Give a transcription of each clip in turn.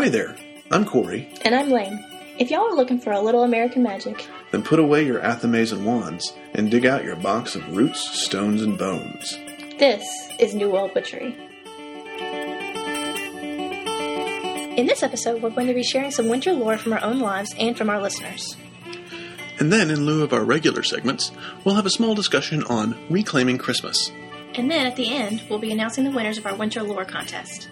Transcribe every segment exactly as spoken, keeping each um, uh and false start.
Hi there, I'm Corey. And I'm Lane. If y'all are looking for a little American magic, then put away your athames and wands and dig out your box of roots, stones, and bones. This is New World Witchery. In this episode, we're going to be sharing some winter lore from our own lives and from our listeners. And then, in lieu of our regular segments, we'll have a small discussion on reclaiming Christmas. And then, at the end, we'll be announcing the winners of our winter lore contest.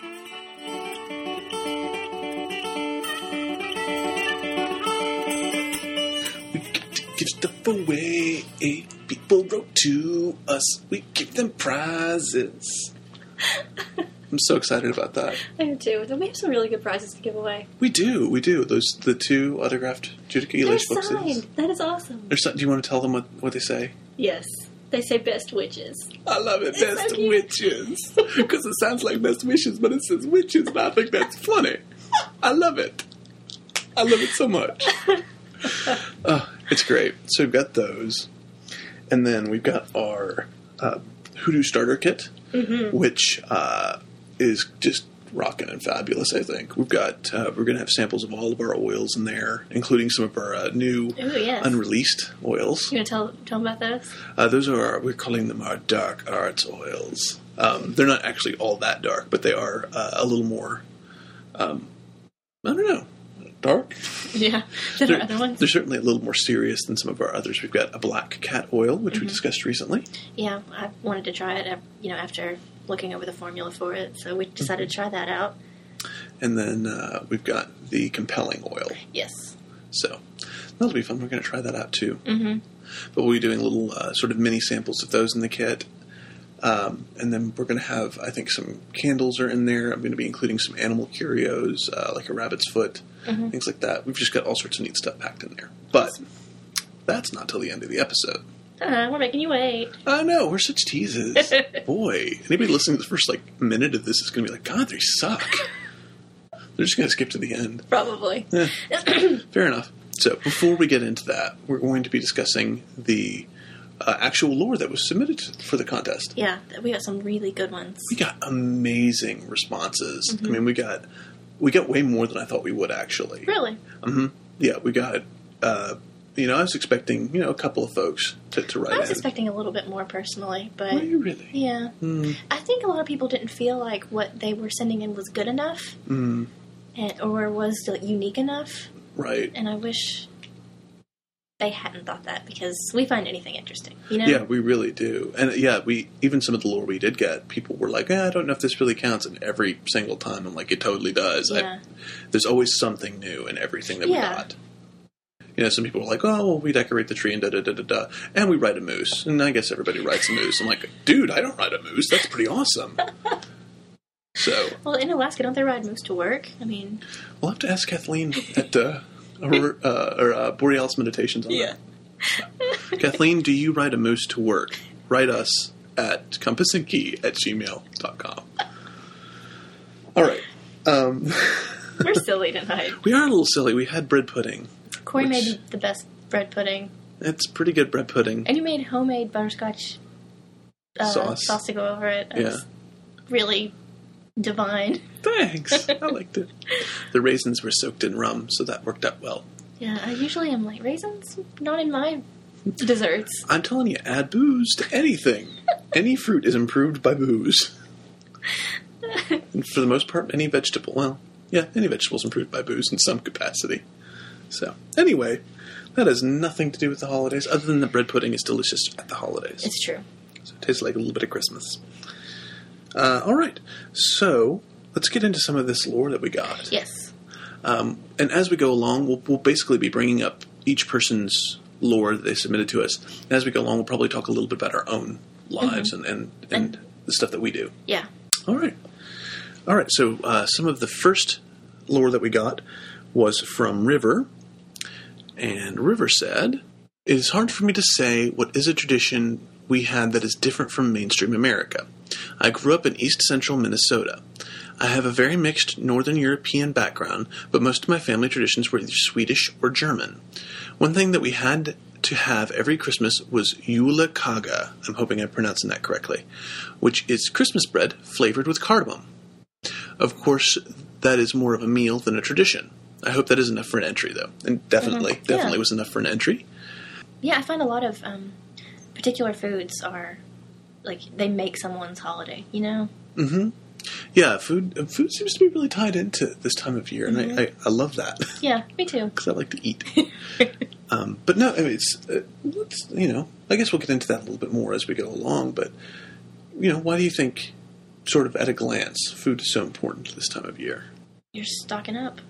Give stuff away. Eight people wrote to us. We give them prizes. I'm so excited about that. I am too. We have some really good prizes to give away. We do, we do. Those the two autographed Judica Elish books. They're signed. That is awesome. There's some, do you want to tell them what, what they say? Yes. They say best witches. I love it, It's best so cute. Witches. Because it sounds like best wishes, but it says witches, and I think that's funny. I love it. I love it so much. Oh, it's great. So we've got those. And then we've got our uh, Hoodoo Starter Kit, mm-hmm. which uh, is just rocking and fabulous, I think. We've got, uh, we're going to have samples of all of our oils in there, including some of our uh, new Ooh, yes. unreleased oils. You want to tell, tell them about those? Uh, those are, our, we're calling them our dark arts oils. Um, they're not actually all that dark, but they are uh, a little more, um, I don't know, dark? Yeah, than they're, our other ones. They're certainly a little more serious than some of our others. We've got a black cat oil, which mm-hmm. we discussed recently. Yeah, I wanted to try it, you know, after looking over the formula for it, so we decided mm-hmm. to try that out. And then uh, we've got the compelling oil. Yes. So that'll be fun. We're going to try that out too. Mm-hmm. But we'll be doing little uh, sort of mini samples of those in the kit. Um, and then we're going to have, I think, some candles are in there. I'm going to be including some animal curios, uh, like a rabbit's foot, mm-hmm. things like that. We've just got all sorts of neat stuff packed in there. But awesome. That's not till the end of the episode. Uh, we're making you wait. I know, we're such teases. Boy, anybody listening to the first like minute of this is going to be like, God, they suck. They're just going to skip to the end. Probably. Yeah. Fair enough. So before we get into that, we're going to be discussing the uh, actual lore that was submitted for the contest. Yeah, we got some really good ones. We got amazing responses. Mm-hmm. I mean, we got we got way more than I thought we would, actually. Really? Mm-hmm. Yeah, we got... Uh, You know, I was expecting, you know, a couple of folks to, to write in. I was in. expecting a little bit more personally, but... Were you really? Yeah. Mm. I think a lot of people didn't feel like what they were sending in was good enough, mm. and, or was unique enough. Right. And I wish they hadn't thought that, because we find anything interesting, you know? Yeah, we really do. And yeah, we even some of the lore we did get, people were like, eh, I don't know if this really counts, and every single time I'm like, it totally does. Yeah. I, there's always something new in everything that yeah. we got. You know, some people were like, oh, well, we decorate the tree and da-da-da-da-da, and we write a moose. And I guess everybody writes a moose. I'm like, dude, I don't ride a moose. That's pretty awesome. So. Well, in Alaska, don't they ride moose to work? I mean. We'll have to ask Kathleen at uh, or, uh, or uh, Borealis Meditations on yeah. that. Kathleen, do you ride a moose to work? Write us at compass and key at gmail dot com. All right. Um, We're silly tonight. We are a little silly. We had bread pudding. Corey Which, made the best bread pudding. It's pretty good bread pudding. And you made homemade butterscotch uh, sauce. sauce to go over it. It's yeah. really divine. Thanks. I liked it. The raisins were soaked in rum, so that worked out well. Yeah, I usually am like, raisins? Not in my desserts. I'm telling you, add booze to anything. Any fruit is improved by booze. And for the most part, any vegetable, well, yeah, any vegetable is improved by booze in some capacity. So, anyway, that has nothing to do with the holidays, other than the bread pudding is delicious at the holidays. It's true. So it tastes like a little bit of Christmas. Uh, all right, so let's get into some of this lore that we got. Yes. Um, and as we go along, we'll, we'll basically be bringing up each person's lore that they submitted to us. And as we go along, we'll probably talk a little bit about our own lives mm-hmm. and, and, and, and the stuff that we do. Yeah. All right. All right, so uh, some of the first lore that we got was from River. And River said, it is hard for me to say what is a tradition we had that is different from mainstream America. I grew up in East Central Minnesota. I have a very mixed Northern European background, but most of my family traditions were either Swedish or German. One thing that we had to have every Christmas was julekaga, I'm hoping I'm pronouncing that correctly, which is Christmas bread flavored with cardamom. Of course, that is more of a meal than a tradition. I hope that is enough for an entry, though. And definitely, mm-hmm. definitely yeah. was enough for an entry. Yeah, I find a lot of um, particular foods are, like, they make someone's holiday, you know? Mm-hmm. Yeah, food food seems to be really tied into this time of year, and mm-hmm. I, I, I love that. Yeah, me too. Because I like to eat. um, but no, I mean, it's, uh, it's, you know, I guess we'll get into that a little bit more as we go along, but, you know, why do you think, sort of at a glance, food is so important this time of year? You're stocking up.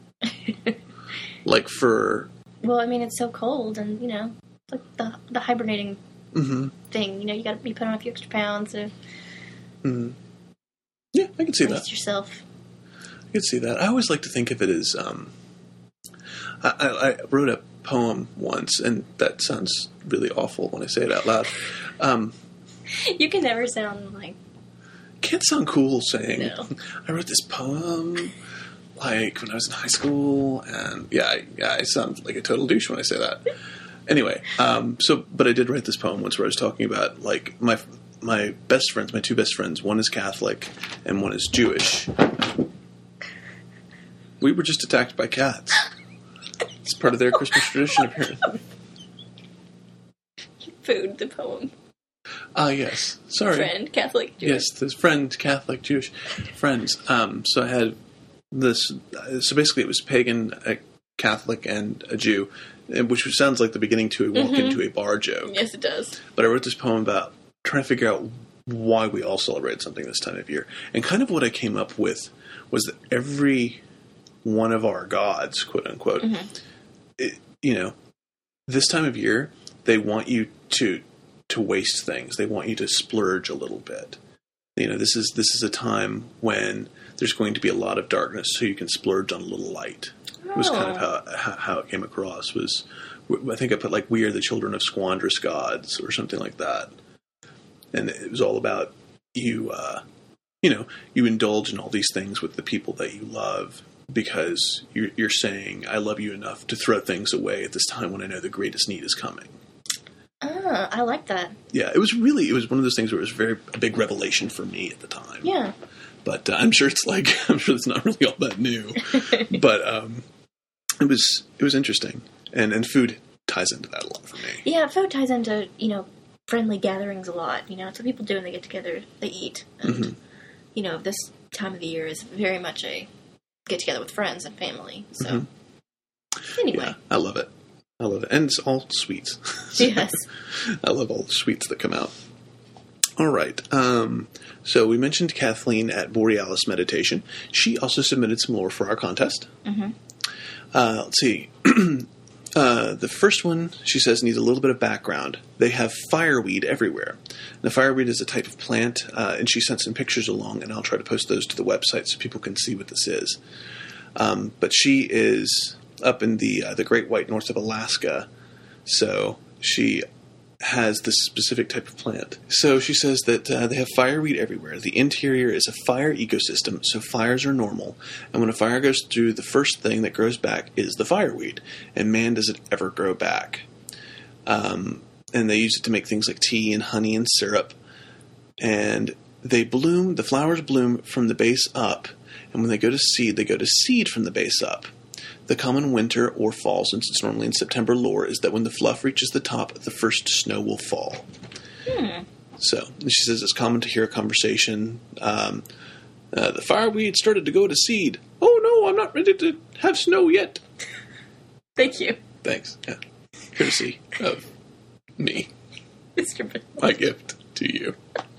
Like for... Well, I mean, it's so cold, and, you know, like the the hibernating mm-hmm. thing, you know, you got to be putting on a few extra pounds to... Mm-hmm. Yeah, I can see that. yourself. I can see that. I always like to think of it as, um, I, I, I wrote a poem once, and that sounds really awful when I say it out loud. Um, you can never sound like... Can't sound cool saying, no. I wrote this poem, like, when I was in high school, and yeah, I, yeah, I sound like a total douche when I say that. Anyway, um, so, but I did write this poem once where I was talking about, like, my... My best friends, my two best friends, one is Catholic and one is Jewish. We were just attacked by cats. It's part of their Christmas tradition, apparently. Food, the poem. Ah, uh, yes. Sorry. Friend, Catholic, Jewish. Yes, this friend, Catholic, Jewish friends. Um, so I had this, so basically it was pagan, a Catholic, and a Jew, which sounds like the beginning to a walk mm-hmm. into a bar joke. Yes, it does. But I wrote this poem about trying to figure out why we all celebrate something this time of year. And kind of what I came up with was that every one of our gods, quote unquote, mm-hmm. it, you know, this time of year, they want you to to waste things. They want you to splurge a little bit. You know, this is this is a time when there's going to be a lot of darkness, so you can splurge on a little light. Oh. It was kind of how, how how it came across. Was I think I put like, we are the children of squandrous gods or something like that. And it was all about you, uh, you know, you indulge in all these things with the people that you love because you're, you're saying, I love you enough to throw things away at this time when I know the greatest need is coming. Ah, I like that. Yeah, it was really, it was one of those things where it was very a big revelation for me at the time. Yeah. But uh, I'm sure it's like, I'm sure it's not really all that new. But um, it was, it was interesting. And, and food ties into that a lot for me. Yeah, food ties into, you know, friendly gatherings a lot. You know, it's what people do when they get together. They eat. And, mm-hmm. you know, this time of the year is very much a get together with friends and family. So, mm-hmm. anyway. Yeah, I love it. I love it. And it's all sweets. So yes. I love all the sweets that come out. All right. Um, so we mentioned Kathleen at Borealis Meditation. She also submitted some lore for our contest. Mm-hmm. Uh, let's see. Uh, the first one, she says, needs a little bit of background. They have fireweed everywhere. Now, fireweed is a type of plant, uh, and she sent some pictures along, and I'll try to post those to the website so people can see what this is. Um, but she is up in the uh, the Great White North of Alaska, so she has this specific type of plant. So she says that uh, they have fireweed everywhere. The interior is a fire ecosystem, so fires are normal. And when a fire goes through, the first thing that grows back is the fireweed. And man, does it ever grow back. Um, and they use it to make things like tea and honey and syrup. And they bloom, the flowers bloom from the base up. And when they go to seed, they go to seed from the base up. The common winter or fall, since it's normally in September, lore is that when the fluff reaches the top, the first snow will fall. Hmm. So, she says it's common to hear a conversation. Um, uh, the fireweed started to go to seed. Oh no, I'm not ready to have snow yet. Thank you. Thanks. Yeah. Courtesy of me. Mister Ben. My gift to you.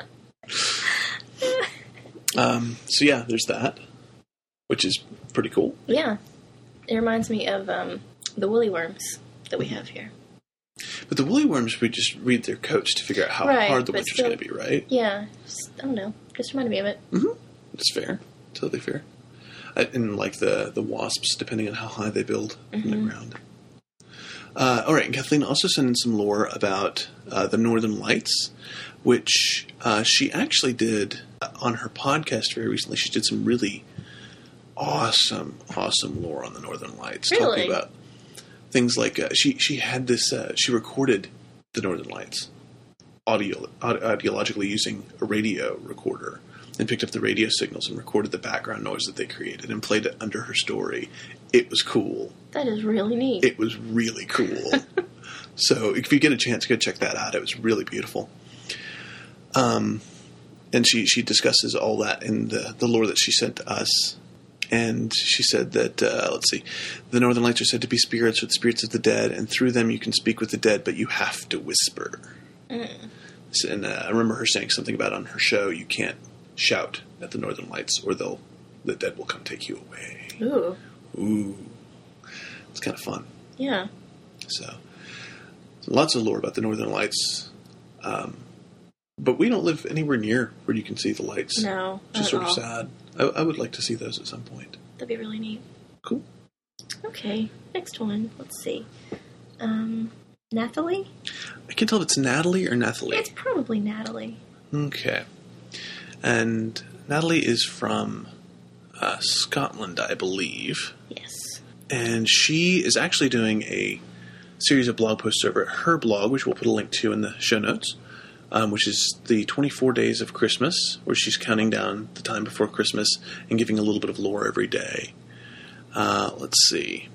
um, so yeah, there's that, which is pretty cool. Yeah. It reminds me of um, the woolly worms that we have here. But the woolly worms, we just read their coats to figure out how right, hard the winter's going to be, right? Yeah. Just, I don't know. Just reminded me of it. Mm-hmm. It's fair. Totally fair. I, and like the, the wasps, depending on how high they build mm-hmm. from the ground. Uh, all right. And Kathleen also sent in some lore about uh, the Northern Lights, which uh, she actually did on her podcast very recently. She did some really awesome, awesome lore on the Northern Lights. Really? Talking about things like, uh, she, she had this, uh, she recorded the Northern Lights audio, audio, ideologically using a radio recorder and picked up the radio signals and recorded the background noise that they created and played it under her story. It was cool. That is really neat. It was really cool. So if you get a chance, go check that out. It was really beautiful. Um, and she, she discusses all that in the, the lore that she sent to us. And she said that, uh, let's see, the Northern Lights are said to be spirits or the spirits of the dead, and through them you can speak with the dead, but you have to whisper. Mm. And uh, I remember her saying something about on her show, you can't shout at the Northern Lights or they'll the dead will come take you away. Ooh. Ooh. It's kind of fun. Yeah. So, so lots of lore about the Northern Lights. Um, but we don't live anywhere near where you can see the lights. No. Which is sort all. of sad. I, I would like to see those at some point. That'd be really neat. Cool. Okay. Next one. Let's see. Um, Nathalie? I can't tell if it's Natalie or Nathalie. It's probably Natalie. Okay. And Natalie is from uh, Scotland, I believe. Yes. And she is actually doing a series of blog posts over at her blog, which we'll put a link to in the show notes, um, which is the twenty-four Days of Christmas, where she's counting down the time before Christmas and giving a little bit of lore every day. Uh, let's see.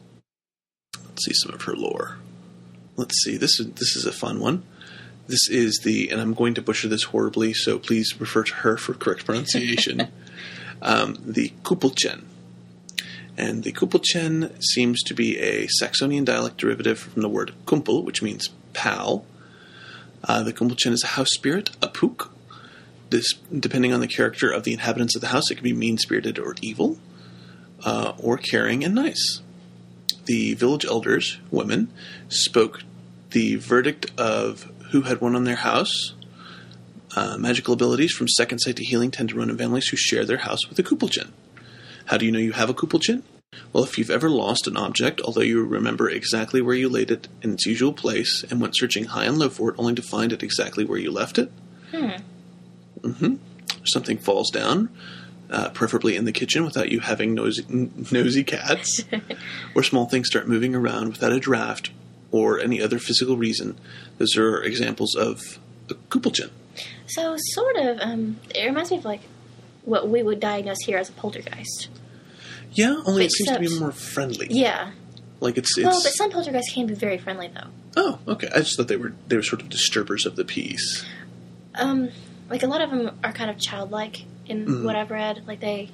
Let's see some of her lore. Let's see. This is this is a fun one. This is the, and I'm going to butcher this horribly, so please refer to her for correct pronunciation. um, the Kupelchen. And the Kupelchen seems to be a Saxonian dialect derivative from the word kumpel, which means pal. Uh, the Kupelchen is a house spirit, a pook. This, depending on the character of the inhabitants of the house, it can be mean-spirited or evil, uh, or caring and nice. The village elders, women, spoke the verdict of who had one on their house. Uh, magical abilities from second sight to healing tend to run in families who share their house with a Kupelchen. How do you know you have a Kupelchen? Well, if you've ever lost an object, although you remember exactly where you laid it in its usual place, and went searching high and low for it only to find it exactly where you left it. Hmm. Mm-hmm. Something falls down, uh, preferably in the kitchen without you having nosy, n- nosy cats, or small things start moving around without a draft or any other physical reason. Those are examples of a Kupelchen. So, sort of, um, it reminds me of, like, what we would diagnose here as a poltergeist. Yeah, only Except, it seems to be more friendly. Yeah. Like, it's, it's... Well, but some poltergeists can be very friendly, though. Oh, okay. I just thought they were they were sort of disturbers of the peace. Um, like, a lot of them are kind of childlike in mm-hmm. what I've read. Like, they...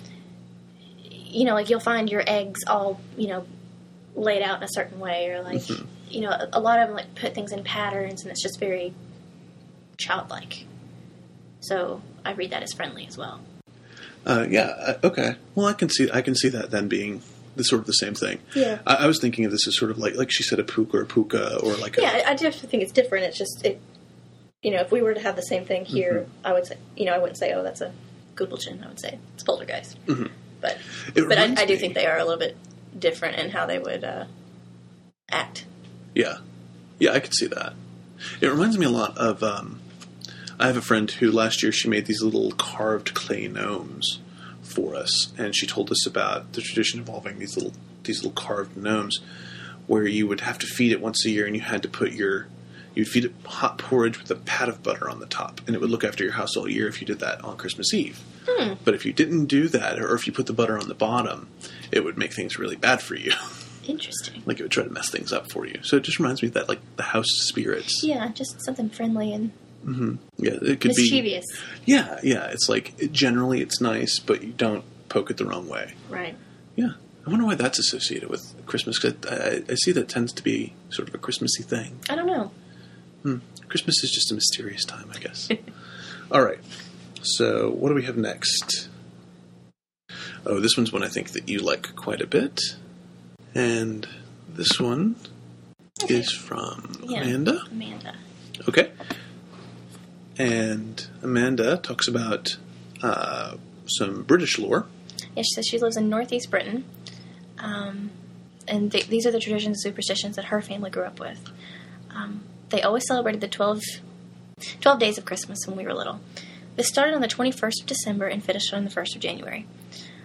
You know, like, you'll find your eggs all, you know, laid out in a certain way, or, like... Mm-hmm. You know, a, a lot of them, like, put things in patterns, and it's just very childlike. So, I read that as friendly as well. Uh, yeah, uh, okay. Well, I can see I can see that then being the sort of the same thing. Yeah. I, I was thinking of this as sort of like, like she said, a puka or a puka, or like a... Yeah, I, I definitely think it's different. It's just, it, you know, if we were to have the same thing here, mm-hmm. I would say, you know, I wouldn't say, oh, that's a Kupelchen. I would say it's poltergeist. Mm-hmm. But, but I, I do me. think they are a little bit different in how they would uh, act. Yeah. Yeah, I could see that. It reminds me a lot of... Um, I have a friend who last year she made these little carved clay gnomes for us, and she told us about the tradition involving these little these little carved gnomes, where you would have to feed it once a year, and you had to put your you'd feed it hot porridge with a pat of butter on the top, and it would look after your house all year if you did that on Christmas Eve. Hmm. But if you didn't do that, or if you put the butter on the bottom, it would make things really bad for you. Interesting. Like it would try to mess things up for you. So it just reminds me of that, like the house spirits. Yeah, just something friendly and. Mm-hmm. Yeah, it could mischievous. be. Yeah, yeah. It's like it, generally it's nice, but you don't poke it the wrong way. Right. Yeah, I wonder why that's associated with Christmas. Cause I, I, I see that tends to be sort of a Christmassy thing. I don't know. Hmm. Christmas is just a mysterious time, I guess. All right. So what do we have next? Oh, this one's one I think that you like quite a bit, and this one okay. is from yeah, Amanda. Amanda. Okay. And Amanda talks about uh, some British lore. Yeah, she says she lives in northeast Britain. Um, and th- these are the traditions and superstitions that her family grew up with. Um, they always celebrated the twelve, twelve days of Christmas when we were little. This started on the twenty-first of December and finished on the first of January.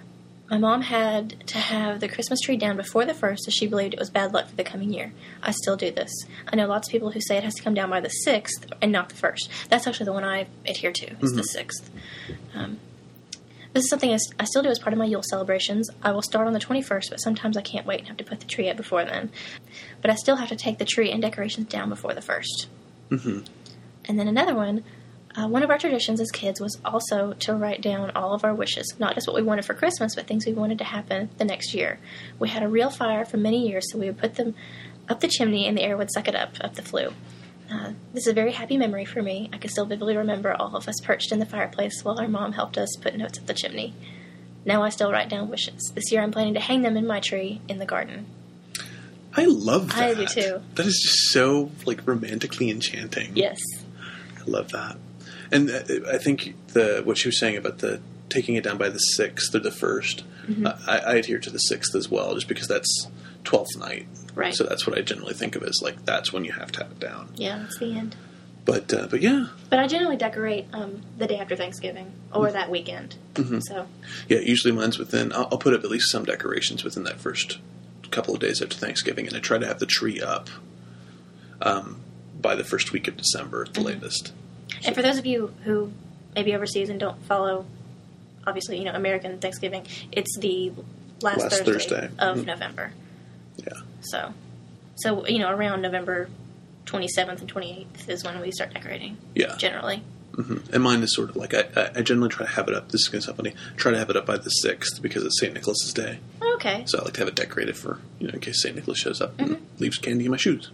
My mom had to have the Christmas tree down before the first, as she believed it was bad luck for the coming year. I still do this. I know lots of people who say it has to come down by the sixth and not the first. That's actually the one I adhere to, is mm-hmm. the sixth. Um, this is something I still do as part of my Yule celebrations. I will start on the twenty-first, but sometimes I can't wait and have to put the tree up before then. But I still have to take the tree and decorations down before the first. Mm-hmm. And then another one. Uh, one of our traditions as kids was also to write down all of our wishes, not just what we wanted for Christmas, but things we wanted to happen the next year. We had a real fire for many years, so we would put them up the chimney and the air would suck it up, up the flue. Uh, this is a very happy memory for me. I can still vividly remember all of us perched in the fireplace while our mom helped us put notes up the chimney. Now I still write down wishes. This year I'm planning to hang them in my tree in the garden. I love that. I do too. That is just so, like, romantically enchanting. Yes. I love that. And I think the what she was saying about the taking it down by the sixth or the first, mm-hmm. I, I adhere to the sixth as well, just because that's twelfth night. Right. So that's what I generally think of as, like, that's when you have to have it down. Yeah, that's the end. But uh, but yeah. But I generally decorate um, the day after Thanksgiving or mm-hmm. that weekend. Mm-hmm. So yeah, usually mine's within. I'll, I'll put up at least some decorations within that first couple of days after Thanksgiving, and I try to have the tree up um, by the first week of December at the mm-hmm. latest. And for those of you who may be overseas and don't follow, obviously, you know, American Thanksgiving, it's the last, last Thursday, Thursday of mm-hmm. November. Yeah. So, so you know, around November twenty-seventh and twenty-eighth is when we start decorating. Yeah. Generally. Mm-hmm. And mine is sort of like, I, I generally try to have it up, this is going to sound funny, try to have it up by the sixth because it's Saint Nicholas's Day. Okay. So I like to have it decorated for, you know, in case Saint Nicholas shows up mm-hmm. and leaves candy in my shoes.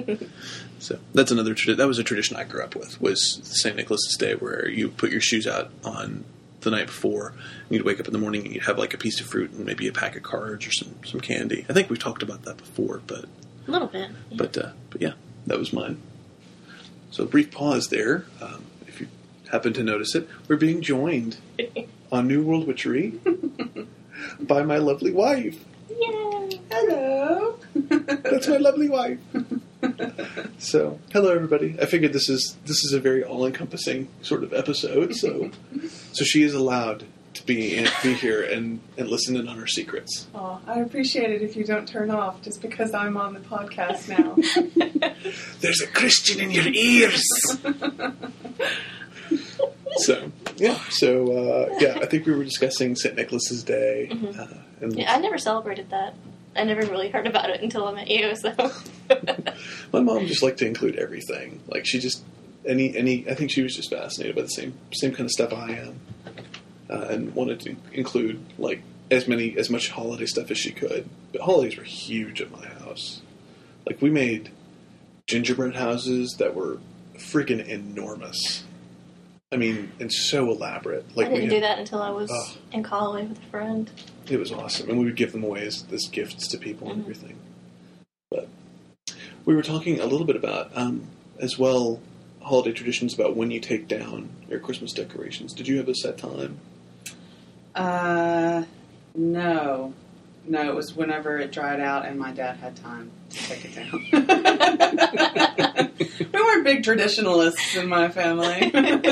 So that's another tradition. That was a tradition I grew up with, was Saint Nicholas's Day, where you put your shoes out on the night before, and you'd wake up in the morning and you'd have like a piece of fruit and maybe a pack of cards or some, some candy. I think we've talked about that before, but... A little bit. Yeah. But, uh, but yeah, that was mine. So a brief pause there. Um, if you happen to notice it, we're being joined on New World Witchery by my lovely wife. Yay! Hello! That's my lovely wife. So, hello everybody. I figured this is this is a very all-encompassing sort of episode, so so she is allowed to be be here and, and listen in on our secrets. Oh, I appreciate it if you don't turn off just because I'm on the podcast now. There's a Christian in your ears. So, yeah. So, uh, yeah, I think we were discussing Saint Nicholas's Day. Mm-hmm. Uh, and Yeah, I never celebrated that. I never really heard about it until I met you, so... My mom just liked to include everything. Like, she just... Any, any... I think she was just fascinated by the same same kind of stuff I am. Uh, and wanted to include, like, as many... as much holiday stuff as she could. But holidays were huge at my house. Like, we made gingerbread houses that were freaking enormous. I mean, and so elaborate. Like I didn't we had, do that until I was oh, in college with a friend. It was awesome. And we would give them away as, as gifts to people and mm-hmm. everything. But we were talking a little bit about, um, as well, holiday traditions about when you take down your Christmas decorations. Did you have a set time? Uh, no. No, it was whenever it dried out and my dad had time to take it down. We weren't big traditionalists in my family.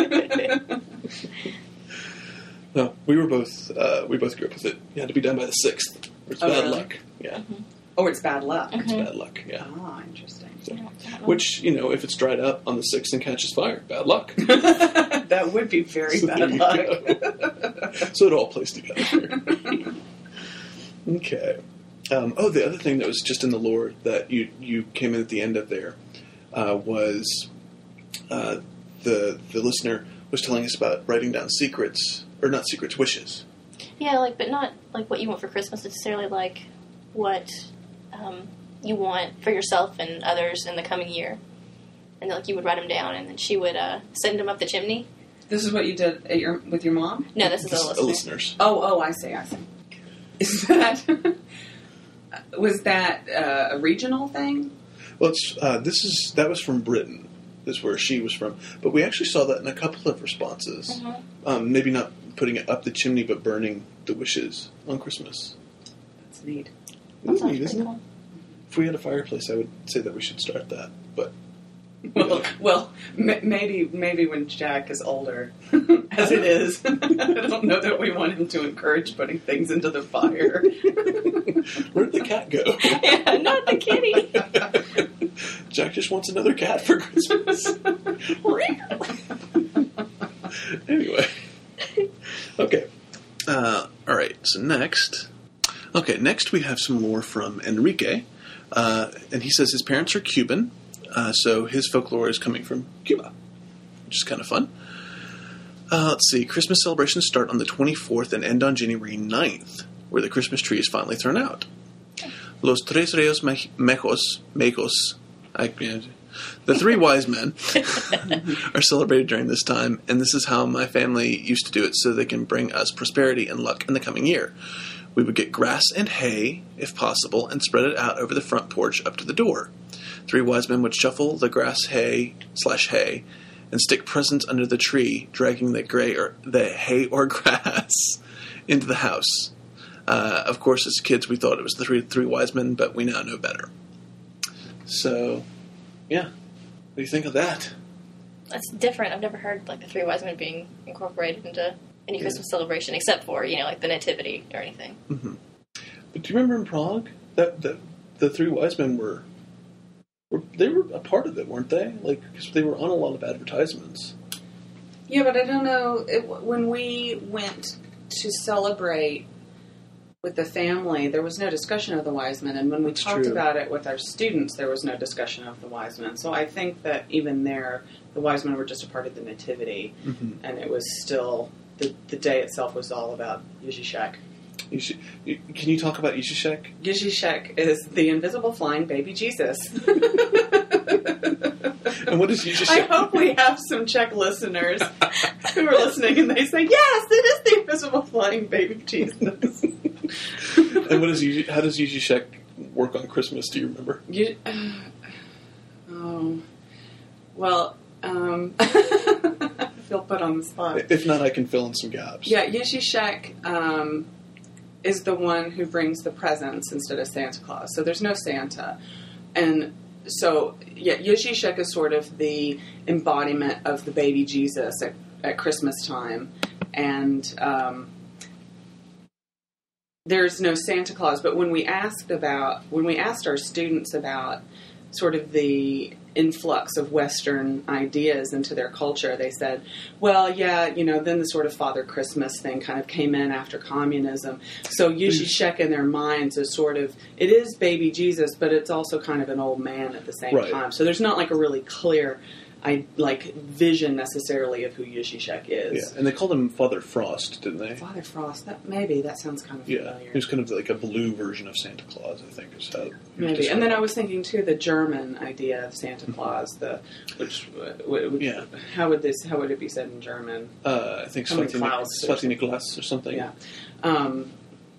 No, we were both, uh, we both grew up with it. You had to be done by the sixth. It's Oh, bad really? luck. Yeah. Mm-hmm. Oh, it's bad luck. It's Mhm. bad luck, yeah. Ah, interesting. So, Yeah, which, you know, if it's dried up on the sixth and catches fire, bad luck. That would be very So bad there you luck. go. So it all plays together here. Okay. Um, oh, the other thing that was just in the lore that you, you came in at the end of there uh, was uh, the the listener was telling us about writing down secrets, or not secrets, wishes. Yeah, like, but not like what you want for Christmas necessarily, like what um, you want for yourself and others in the coming year. And like you would write them down, and then she would uh, send them up the chimney. This is what you did at your with your mom? No, this is This a is listener. a listener's. Oh, oh, I see, I see. Is that was that uh, a regional thing? Well, it's, uh, this is that was from Britain. This is where she was from. But we actually saw that in a couple of responses. Mm-hmm. Um, maybe not putting it up the chimney, but burning the wishes on Christmas. That's neat. That Isn't sounds neat, pretty isn't it? cool. If we had a fireplace, I would say that we should start that. But Well, well, m- maybe maybe when Jack is older, as it is, I don't know that we want him to encourage putting things into the fire. Where'd the cat go? Yeah, not the kitty. Jack just wants another cat for Christmas. Anyway. Okay. Uh, all right. So next. Okay, next we have some lore from Enrique. Uh, and he says his parents are Cuban. Uh, so his folklore is coming from Cuba, which is kind of fun. Uh, let's see. Christmas celebrations start on the twenty-fourth and end on January ninth, where the Christmas tree is finally thrown out. Los Tres Reyes Mejos, Mejos, I, the three wise men are celebrated during this time, and this is how my family used to do it so they can bring us prosperity and luck in the coming year. We would get grass and hay, if possible, and spread it out over the front porch up to the door. Three wise men would shuffle the grass hay slash hay and stick presents under the tree, dragging the gray or the hay or grass into the house. Uh, of course, as kids, we thought it was the three, three wise men, but we now know better. So, yeah. What do you think of that? That's different. I've never heard like the three wise men being incorporated into any Yeah. Christmas celebration, except for, you know, like the nativity or anything. Mm-hmm. But do you remember in Prague that, that the three wise men were, were they were a part of it, weren't they? Like, because they were on a lot of advertisements. Yeah, but I don't know. It, when we went to celebrate with the family, there was no discussion of the wise men. And when we That's talked true. about it with our students, there was no discussion of the wise men. So I think that even there, the wise men were just a part of the nativity. Mm-hmm. And it was still, the, the day itself was all about Ježíšek. You should, you, can you talk about Ježíšek? Ježíšek is the invisible flying baby Jesus. And what is Ježíšek? I hope we have some Czech listeners who are listening and they say, yes, it is the invisible flying baby Jesus. And what is Ježí- how does Ježíšek work on Christmas? Do you remember? You, uh, oh, well, um, I feel put on the spot. If not, I can fill in some gaps. Yeah, Ježíšek um, is the one who brings the presents instead of Santa Claus. So there's no Santa. And so, yeah, Ježíšek is sort of the embodiment of the baby Jesus at, at Christmas time. And um, there's no Santa Claus. But when we asked about, when we asked our students about sort of the influx of Western ideas into their culture, they said, well, yeah, you know, then the sort of Father Christmas thing kind of came in after communism. So Ježíšek in their minds is sort of, it is baby Jesus, but it's also kind of an old man at the same Right. time. So there's not like a really clear, I like vision necessarily of who Ježíšek is. Yeah, and they called him Father Frost, didn't they? Father Frost, that maybe that sounds kind of Yeah, familiar. he was kind of like a blue version of Santa Claus, I think, is how he was Maybe, and then I described. was thinking too the German idea of Santa Claus. The which uh, w- w- Yeah. how would this how would it be said in German? Uh, I think How many Swati, clouds or Swati something? Nicholas or something. Yeah. Um,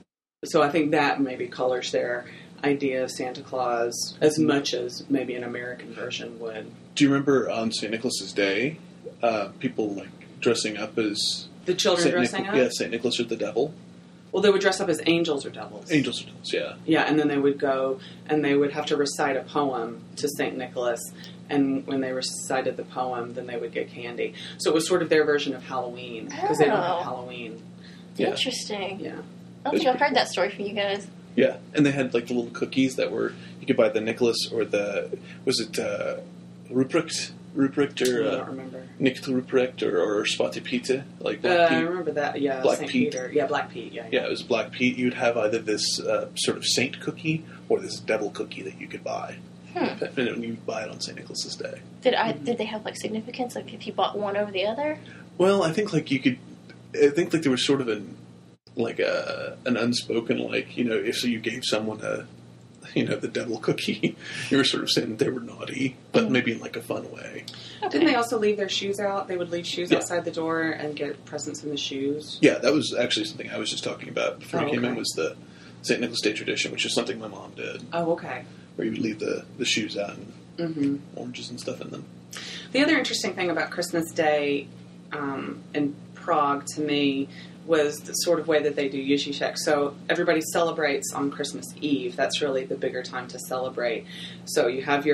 so I think that maybe colors their idea of Santa Claus as much as maybe an American version would. Do you remember on Saint Nicholas's Day, uh, people like dressing up as The children Saint dressing Nic- up. Yeah, Saint Nicholas or the devil. Well, they would dress up as angels or devils. Angels or devils, yeah. Yeah, and then they would go and they would have to recite a poem to Saint Nicholas. And when they recited the poem, then they would get candy. So it was sort of their version of Halloween because they don't Oh. have Halloween. Yeah. Interesting. Yeah. I don't think I've heard that story from you guys. Yeah, and they had like the little cookies that were you could buy the Nicholas or the was it uh, Ruprecht Ruprecht I or don't uh, remember. Nick Ruprecht or, or Spotty Pete like Uh, Black I Pete. remember that. Yeah, Black Saint Pete. Peter. Yeah, Black Pete. Yeah, Yeah, it was Black Pete. You'd have either this uh, sort of saint cookie or this devil cookie that you could buy, Hmm. and you buy it on Saint Nicholas's Day. Did I? Did they have like significance? Like if you bought one over the other? Well, I think like you could. I think like there was sort of an like a an unspoken like you know if so you gave someone a you know the devil cookie, you were sort of saying that they were naughty, but Mm. maybe in like a fun way. Okay. Didn't they also leave their shoes out? They would leave shoes Yeah. outside the door and get presents in the shoes. Yeah, that was actually something I was just talking about before Oh, I came in okay. was the Saint Nicholas Day tradition, which is something my mom did, Oh, okay. where you would leave the, the shoes out and hmm oranges and stuff in them. The other interesting thing about Christmas Day um, in Prague, to me, was the sort of way that they do Ježíšek. So everybody celebrates on Christmas Eve. That's really the bigger time to celebrate. So you have your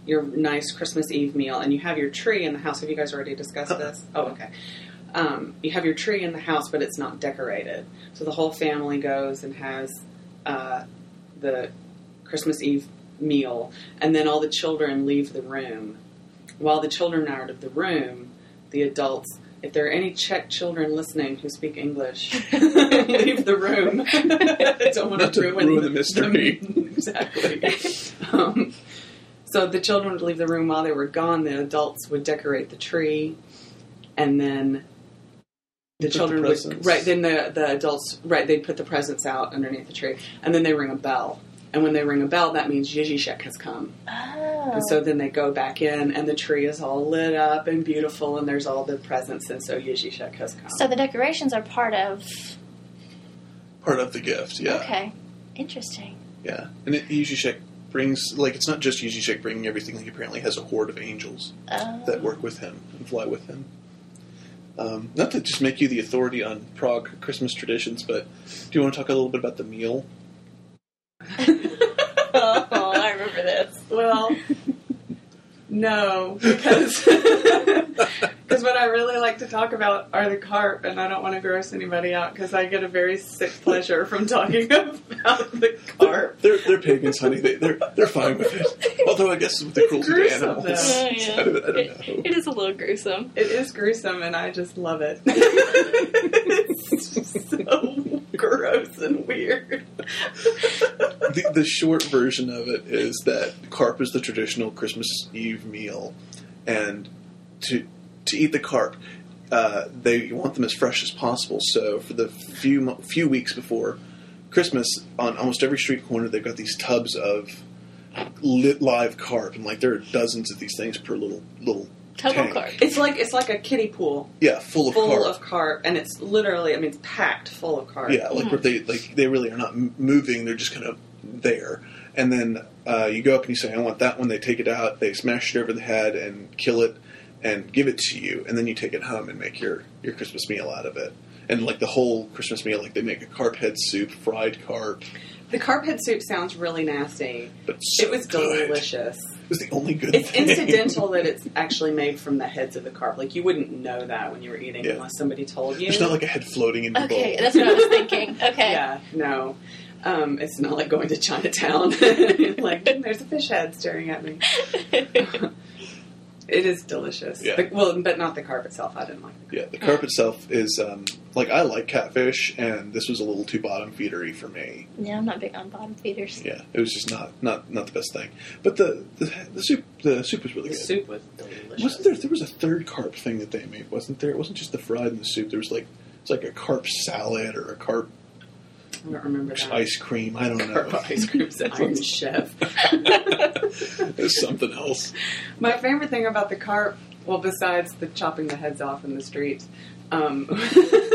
your nice Christmas Eve meal, and you have your tree in the house. Have you guys already discussed this? Oh, okay. Um, you have your tree in the house, but it's not decorated. So the whole family goes and has uh, the Christmas Eve meal, and then all the children leave the room. While the children are out of the room, the adults, if there are any Czech children listening who speak English, leave the room. I don't want Not to to ruin, ruin the mystery. The, exactly. Um, so the children would leave the room while they were gone. The adults would decorate the tree, and then the Put children the would presents. right. Then the the adults right. They'd put the presents out underneath the tree, and then they ring a bell. And when they ring a bell, that means Ježíšek has come. Oh. And so then they go back in, and the tree is all lit up and beautiful, and there's all the presents, and so Ježíšek has come. So the decorations are part of... Part of the gift, yeah. Okay. Interesting. Yeah. And it, Ježíšek brings, like, it's not just Ježíšek bringing everything. Like, he apparently has a horde of angels Oh. that work with him and fly with him. Um, not to just make you the authority on Prague Christmas traditions, but do you want to talk a little bit about the meal? Oh, I remember this. Well, no, because because what I really like to talk about are the carp, and I don't want to gross anybody out because I get a very sick pleasure from talking about the carp. They're they're pagans, honey. They they're they're fine with it. Although I guess with the It's cruelty to gruesome, animals, though. Oh, yeah. I don't, I don't It- know. it is a little gruesome. It is gruesome, and I just love it. It's so gross and weird. The, the short version of it is that carp is the traditional Christmas Eve meal, and to to eat the carp, uh, they want them as fresh as possible. So for the few mo- few weeks before Christmas, on almost every street corner, they've got these tubs of lit live carp, and like there are dozens of these things per little little Tub of tank. carp. It's like it's like a kiddie pool Yeah, full of full carp. of carp, and it's literally, I mean, it's packed full of carp. Yeah, like where they like they really are not m- moving; they're just kind of there. And then uh, you go up and you say, "I want that one." They take it out, they smash it over the head and kill it, and give it to you. And then you take it home and make your, your Christmas meal out of it. And like the whole Christmas meal, like they make a carp head soup, fried carp. The carp head soup sounds really nasty. But so It was good. delicious. It was the only good It's thing. incidental that it's actually made from the heads of the carp. Like, you wouldn't know that when you were eating Yeah. unless somebody told you. There's not like a head floating in your Okay, bowl. that's what I was thinking. Okay. Yeah, no. Um, it's not like going to Chinatown. Like, there's a fish head staring at me. It is delicious. Yeah. The- well, but not the carp itself. I didn't like the Yeah, the carp itself is, um, like, I like catfish, and this was a little too bottom feedery for me. Yeah, I'm not big on bottom feeders. Yeah, it was just not, not, not the best thing. But the, the the soup the soup was really The good. soup was delicious. Wasn't there? There was a third carp thing that they made, wasn't there? It wasn't just the fried and the soup. There was like it's like a carp salad or a carp I don't remember that. ice cream. I don't Carp know. ice cream Iron Chef. It was something else. My favorite thing about the carp, well, besides the chopping the heads off in the streets, um, I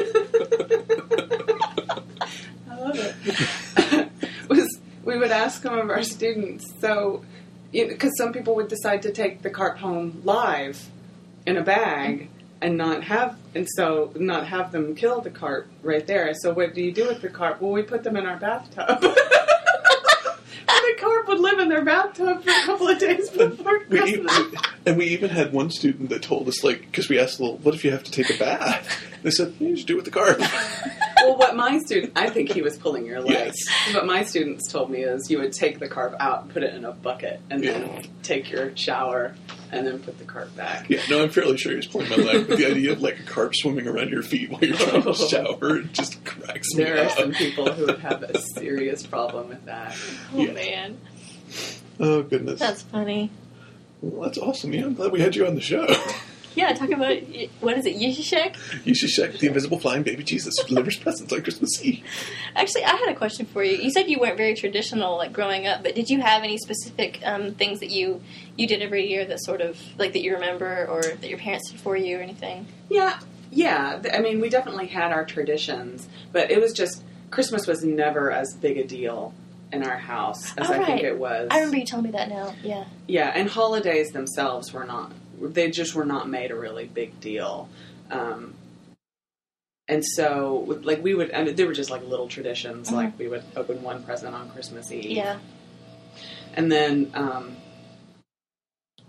love it, was we would ask some of our students, so, because some people would decide to take the carp home live in a bag and not have, and so not have them kill the carp right there. So what do you do with the carp? Well, we put them in our bathtub. The carp would live in their bathtub for a couple of days before We Christmas. even, and we even had one student that told us, like, because we asked, well, what if you have to take a bath? They said, you just do it with the carp. Well, what my student, I think he was pulling your legs. Yes. What my students told me is you would take the carp out, put it in a bucket, and Yeah. then take your shower, and then put the carp back. Yeah, no, I'm fairly sure he was pulling my leg, but the idea of, like, a carp swimming around your feet while you're trying to shower, it just cracks me There are up. some people who would have a serious problem with that. Oh, Yeah. man. Oh, goodness. That's funny. Well, that's awesome. Yeah, I'm glad we had you on the show. Yeah, talk about, what is it, Ježíšek? You should check the invisible flying baby Jesus who delivers presents on Christmas Eve. Actually, I had a question for you. You said you weren't very traditional, like, growing up, but did you have any specific um, things that you, you did every year that sort of, like, that you remember, or that your parents did for you or anything? Yeah, yeah. th- I mean, we definitely had our traditions, but it was just, Christmas was never as big a deal in our house as Oh, I think right. it was. I remember you telling me that now, yeah. Yeah, and holidays themselves were not, they just were not made a really big deal. Um, and so, like, we would, and they were just like little traditions, Mhm. like we would open one present on Christmas Eve. Yeah. And then, um,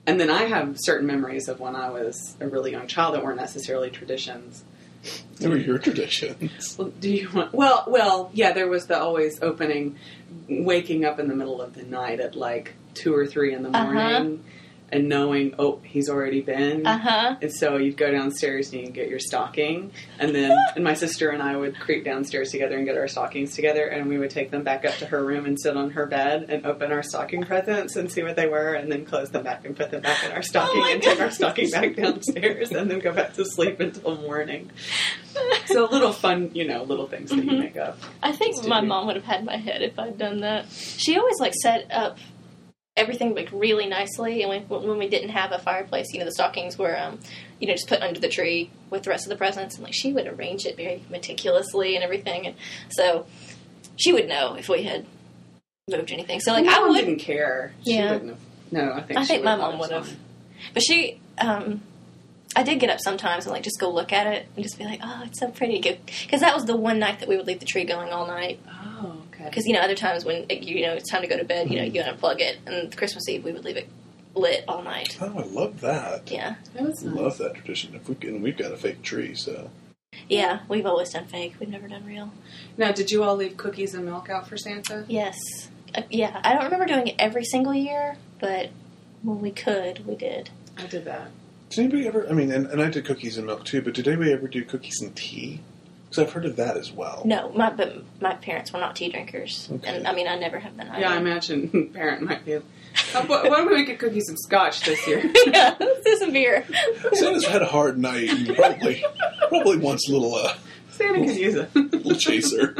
and then I have certain memories of when I was a really young child that weren't necessarily traditions. They were your traditions. Well, do you want? Well, well, yeah. There was the always opening, waking up in the middle of the night at like two or three in the morning, Uh-huh. and knowing, oh, he's already been. Uh huh. And so you'd go downstairs and you'd get your stocking, and then and my sister and I would creep downstairs together and get our stockings together, and we would take them back up to her room and sit on her bed and open our stocking presents and see what they were, and then close them back and put them back in our stocking Oh my and take our gosh. stocking back downstairs and then go back to sleep until morning. So little fun, you know, little things that you make up. I think Just my to do. mom would have had my head if I'd done that. She always like set up everything like really nicely, and when, when we didn't have a fireplace, you know, the stockings were, um, you know, just put under the tree with the rest of the presents, and like she would arrange it very meticulously and everything, and so she would know if we had moved anything. So like My I mom would, didn't care. She Yeah. wouldn't have. No, I think I she think my would've thought mom it was would have, fine. but she, um, I did get up sometimes and like just go look at it and just be like, oh, it's so pretty, because that was the one night that we would leave the tree going all night. Oh, okay. Because, you know, other times when, you know, it's time to go to bed, you know, you unplug it. And Christmas Eve, we would leave it lit all night. Oh, I love that. Yeah. That was I nice. love that tradition. If we can, we've got a fake tree, so Yeah, we've always done fake. We've never done real. Now, did you all leave cookies and milk out for Santa? Yes. Uh, yeah. I don't remember doing it every single year, but when we could, we did. I did that. did anybody ever? I mean, and, and I did cookies and milk too. But did anybody ever do cookies and tea? Because I've heard of that as well. No, my but my parents were not tea drinkers. Okay. And, I mean, I never have been either. Yeah, I imagine parent might be. Uh, why why don't we make cookies and scotch this year? Yeah, let's do some beer. Santa's had a hard night, and probably probably wants a little uh, Santa could use it. little chaser.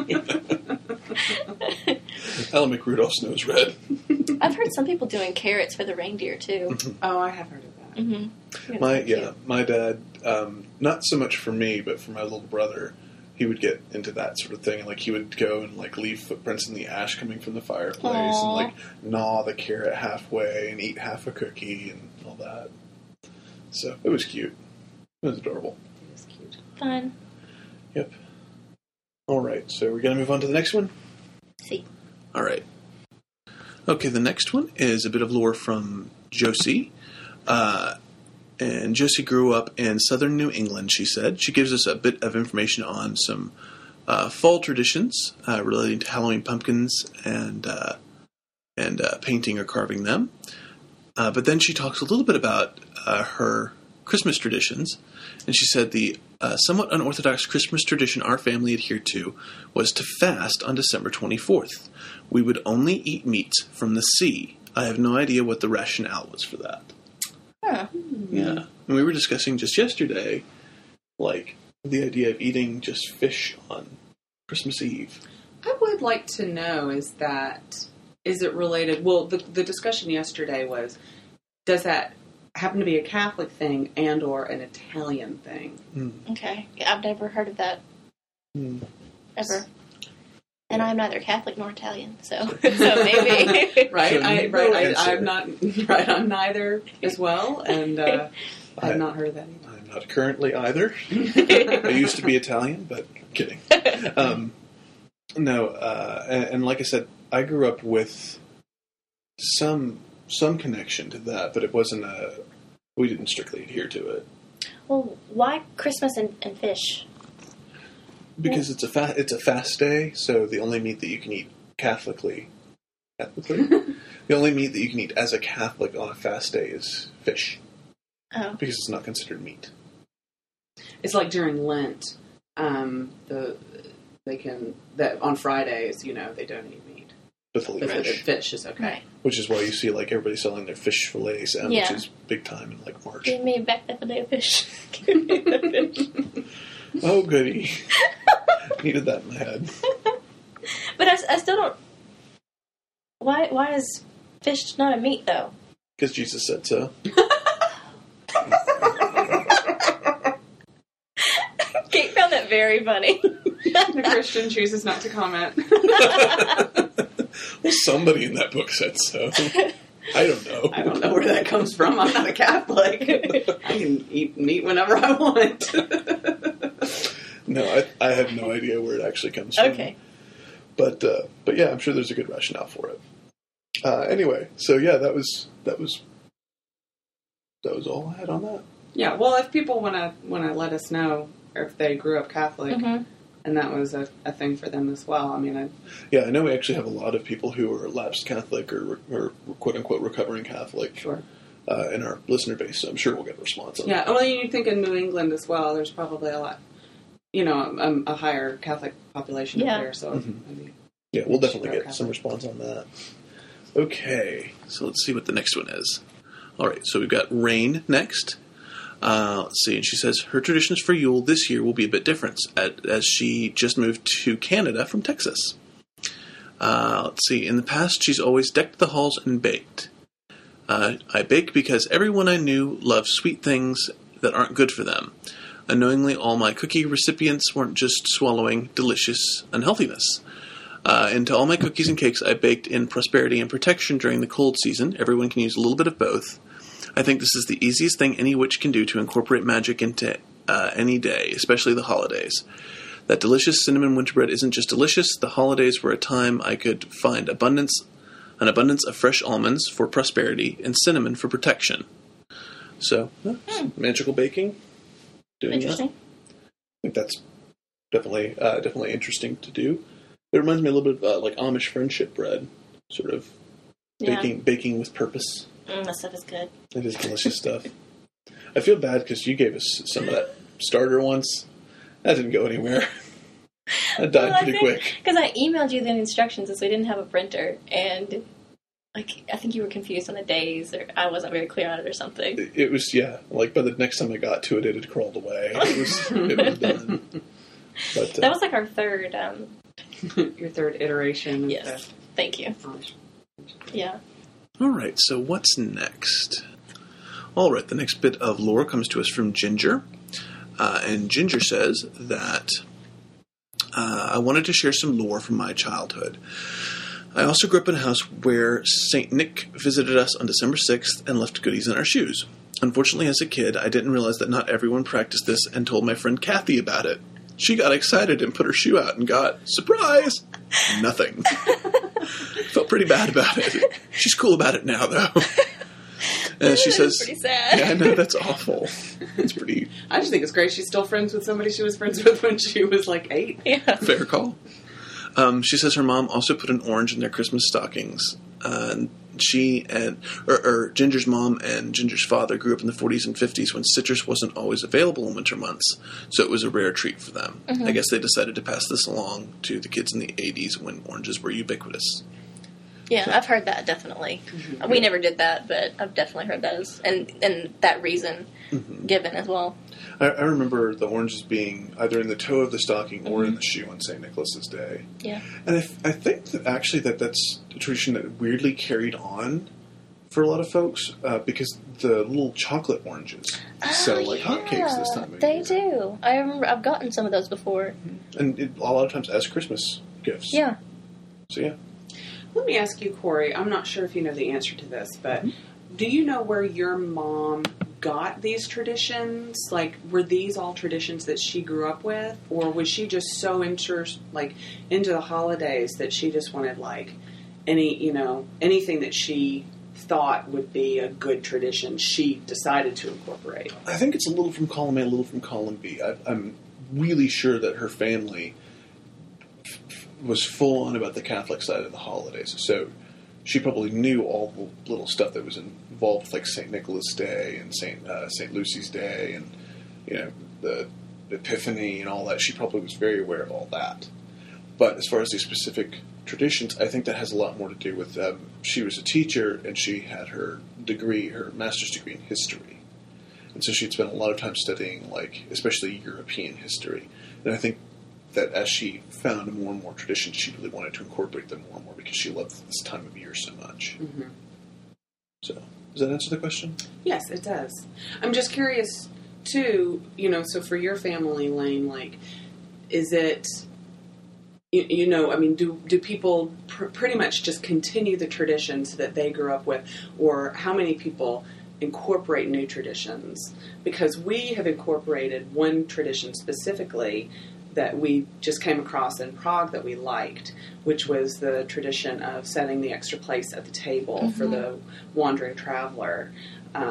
Alan McRudolph's nose red. I've heard some people doing carrots for the reindeer, too. Oh, I have heard of that. Mm-hmm. My yeah, my dad. Um, not so much for me, but for my little brother. He would get into that sort of thing, and like he would go and like leave footprints in the ash coming from the fireplace, Aww. and like gnaw the carrot halfway and eat half a cookie and all that. So it was cute. It was adorable. It was cute. Fun. Yep. All right, so we're gonna move on to the next one. See. All right. Okay, the next one is a bit of lore from Josie. Uh, and Josie grew up in southern New England, she said. She gives us a bit of information on some uh, fall traditions uh, relating to Halloween pumpkins and uh, and uh, painting or carving them. Uh, but then she talks a little bit about uh, her Christmas traditions. And she said the uh, somewhat unorthodox Christmas tradition our family adhered to was to fast on December twenty-fourth. We would only eat meat from the sea. I have no idea what the rationale was for that. Huh. Yeah. And we were discussing just yesterday, like, the idea of eating just fish on Christmas Eve. I would like to know is that, is it related? Well, the, the discussion yesterday was, does that happen to be a Catholic thing and or an Italian thing? Mm. Okay. Yeah, I've never heard of that. Mm. Ever. And I'm neither Catholic nor Italian, so so maybe. Right? So I, no right. I, answer. I'm not, right, I'm neither as well, and uh, I- I've not heard of that either. I'm not currently either. I used to be Italian, but I'm kidding. Um, no, uh, and, and like I said, I grew up with some some connection to that, but it wasn't a. We didn't strictly adhere to it Well, why Christmas and, and fish? because it's a fa- it's a fast day. So the only meat that you can eat Catholically, Catholically, the only meat that you can eat as a Catholic on a fast day is fish Oh. because it's not considered meat. It's like during Lent, um, the they can that on Fridays, you know, they don't eat meat. But they'll eat But fish, fish is okay. Right. which is why you see like everybody selling their fish fillet sandwiches big time in like March. Give me back that fillet of fish. Give me the fish. Oh, goody. Needed that in my head. But I, I still don't... Why Why is fish not a meat, though? Because Jesus said so. Kate found that very funny. The Christian chooses not to comment. Well, somebody in that book said so. I don't know. I don't know where that comes from. I'm not a Catholic. I can eat meat whenever I want. No, I, I have no idea where it actually comes from. Okay. But uh, but yeah, I'm sure there's a good rationale for it. Uh, anyway, so yeah, that was that was that was all I had on that. Yeah, well, if people want to want to let us know if they grew up Catholic, mm-hmm. and that was a, a thing for them as well. I mean, I, yeah, I know we actually have a lot of people who are lapsed Catholic or, or quote unquote recovering Catholic sure. uh, in our listener base. So I'm sure we'll get a response on yeah, that. Yeah, well, you think in New England as well. There's probably a lot, you know, a, a higher Catholic population yeah. up there. So mm-hmm. maybe yeah, we'll definitely get Catholic. some response on that. Okay, so let's see what the next one is. All right, so we've got Rain next. Uh, let's see, and she says her traditions for Yule this year will be a bit different, at, as she just moved to Canada from Texas. Uh, let's see, in the past she's always decked the halls and baked. Uh, I bake because everyone I knew loved sweet things that aren't good for them. Annoyingly, all my cookie recipients weren't just swallowing delicious unhealthiness. Uh, into all my cookies and cakes, I baked in prosperity and protection during the cold season. Everyone can use a little bit of both. I think this is the easiest thing any witch can do to incorporate magic into uh, any day, especially the holidays. That delicious cinnamon winter bread isn't just delicious. The holidays were a time I could find abundance, an abundance of fresh almonds for prosperity and cinnamon for protection. So, uh, hmm. magical baking. Doing Interesting. That. I think that's definitely uh, definitely interesting to do. It reminds me a little bit of uh, like Amish friendship bread, sort of yeah. baking baking with purpose. Mm, that stuff is good. It is delicious stuff. I feel bad because you gave us some of that starter once. That didn't go anywhere. That died well, pretty quick. Because I emailed you the instructions as we didn't have a printer, and like I think you were confused on the days, or I wasn't very clear on it or something. It, it was, yeah. Like by the next time I got to it, it had crawled away. It was, it was done. But, uh, that was like our third. Um, Your third iteration. Of yes. the Thank you. Yeah. All right, so what's next? All right, the next bit of lore comes to us from Ginger. Uh, and Ginger says that uh, I wanted to share some lore from my childhood. I also grew up in a house where Saint Nick visited us on December sixth and left goodies in our shoes. Unfortunately, as a kid, I didn't realize that not everyone practiced this and told my friend Kathy about it. She got excited and put her shoe out and got, surprise, nothing. Felt pretty bad about it. She's cool about it now, though. And she says, pretty sad. Yeah, I know, that's awful. It's pretty... I just think it's great she's still friends with somebody she was friends with when she was like eight. Yeah. Fair call. Um, she says her mom also put an orange in their Christmas stockings. Uh, and she and, or, or Ginger's mom and Ginger's father grew up in the forties and fifties when citrus wasn't always available in winter months, so it was a rare treat for them. Mm-hmm. I guess they decided to pass this along to the kids in the eighties when oranges were ubiquitous. Yeah, so. I've heard that, definitely. Mm-hmm. We never did that, but I've definitely heard that, as, and, and that reason mm-hmm. given as well. I, I remember the oranges being either in the toe of the stocking or mm-hmm. in the shoe on Saint Nicholas's Day. Yeah. And I, th- I think that actually that that's a tradition that weirdly carried on for a lot of folks uh, because the little chocolate oranges oh, sell like yeah. hotcakes this time of they year. They do. I remember I've gotten some of those before. Mm-hmm. And it, a lot of times as Christmas gifts. Yeah. So, yeah. Let me ask you, Corey, I'm not sure if you know the answer to this, but mm-hmm. do you know where your mom got these traditions? Like, were these all traditions that she grew up with? Or was she just so inter- like, into the holidays that she just wanted, like, any, you know, anything that she thought would be a good tradition, she decided to incorporate? I think it's a little from column A, a little from column B. I, I'm really sure that her family was full on about the Catholic side of the holidays. So she probably knew all the little stuff that was involved with like Saint Nicholas Day and Saint uh, Saint Lucy's Day and, you know, the Epiphany and all that. She probably was very aware of all that. But as far as these specific traditions, I think that has a lot more to do with um, she was a teacher and she had her degree, her master's degree in history. And so she'd spent a lot of time studying, like, especially European history. And I think that as she found more and more traditions, she really wanted to incorporate them more and more because she loved this time of year so much. Mm-hmm. So, does that answer the question? Yes, it does. I'm just curious, too, you know, so for your family, Lane, like, is it, you, you know, I mean, do, do people pr- pretty much just continue the traditions that they grew up with, or how many people incorporate new traditions? Because we have incorporated one tradition specifically that we just came across in Prague that we liked, which was the tradition of setting the extra place at the table mm-hmm. for the wandering traveler. Um,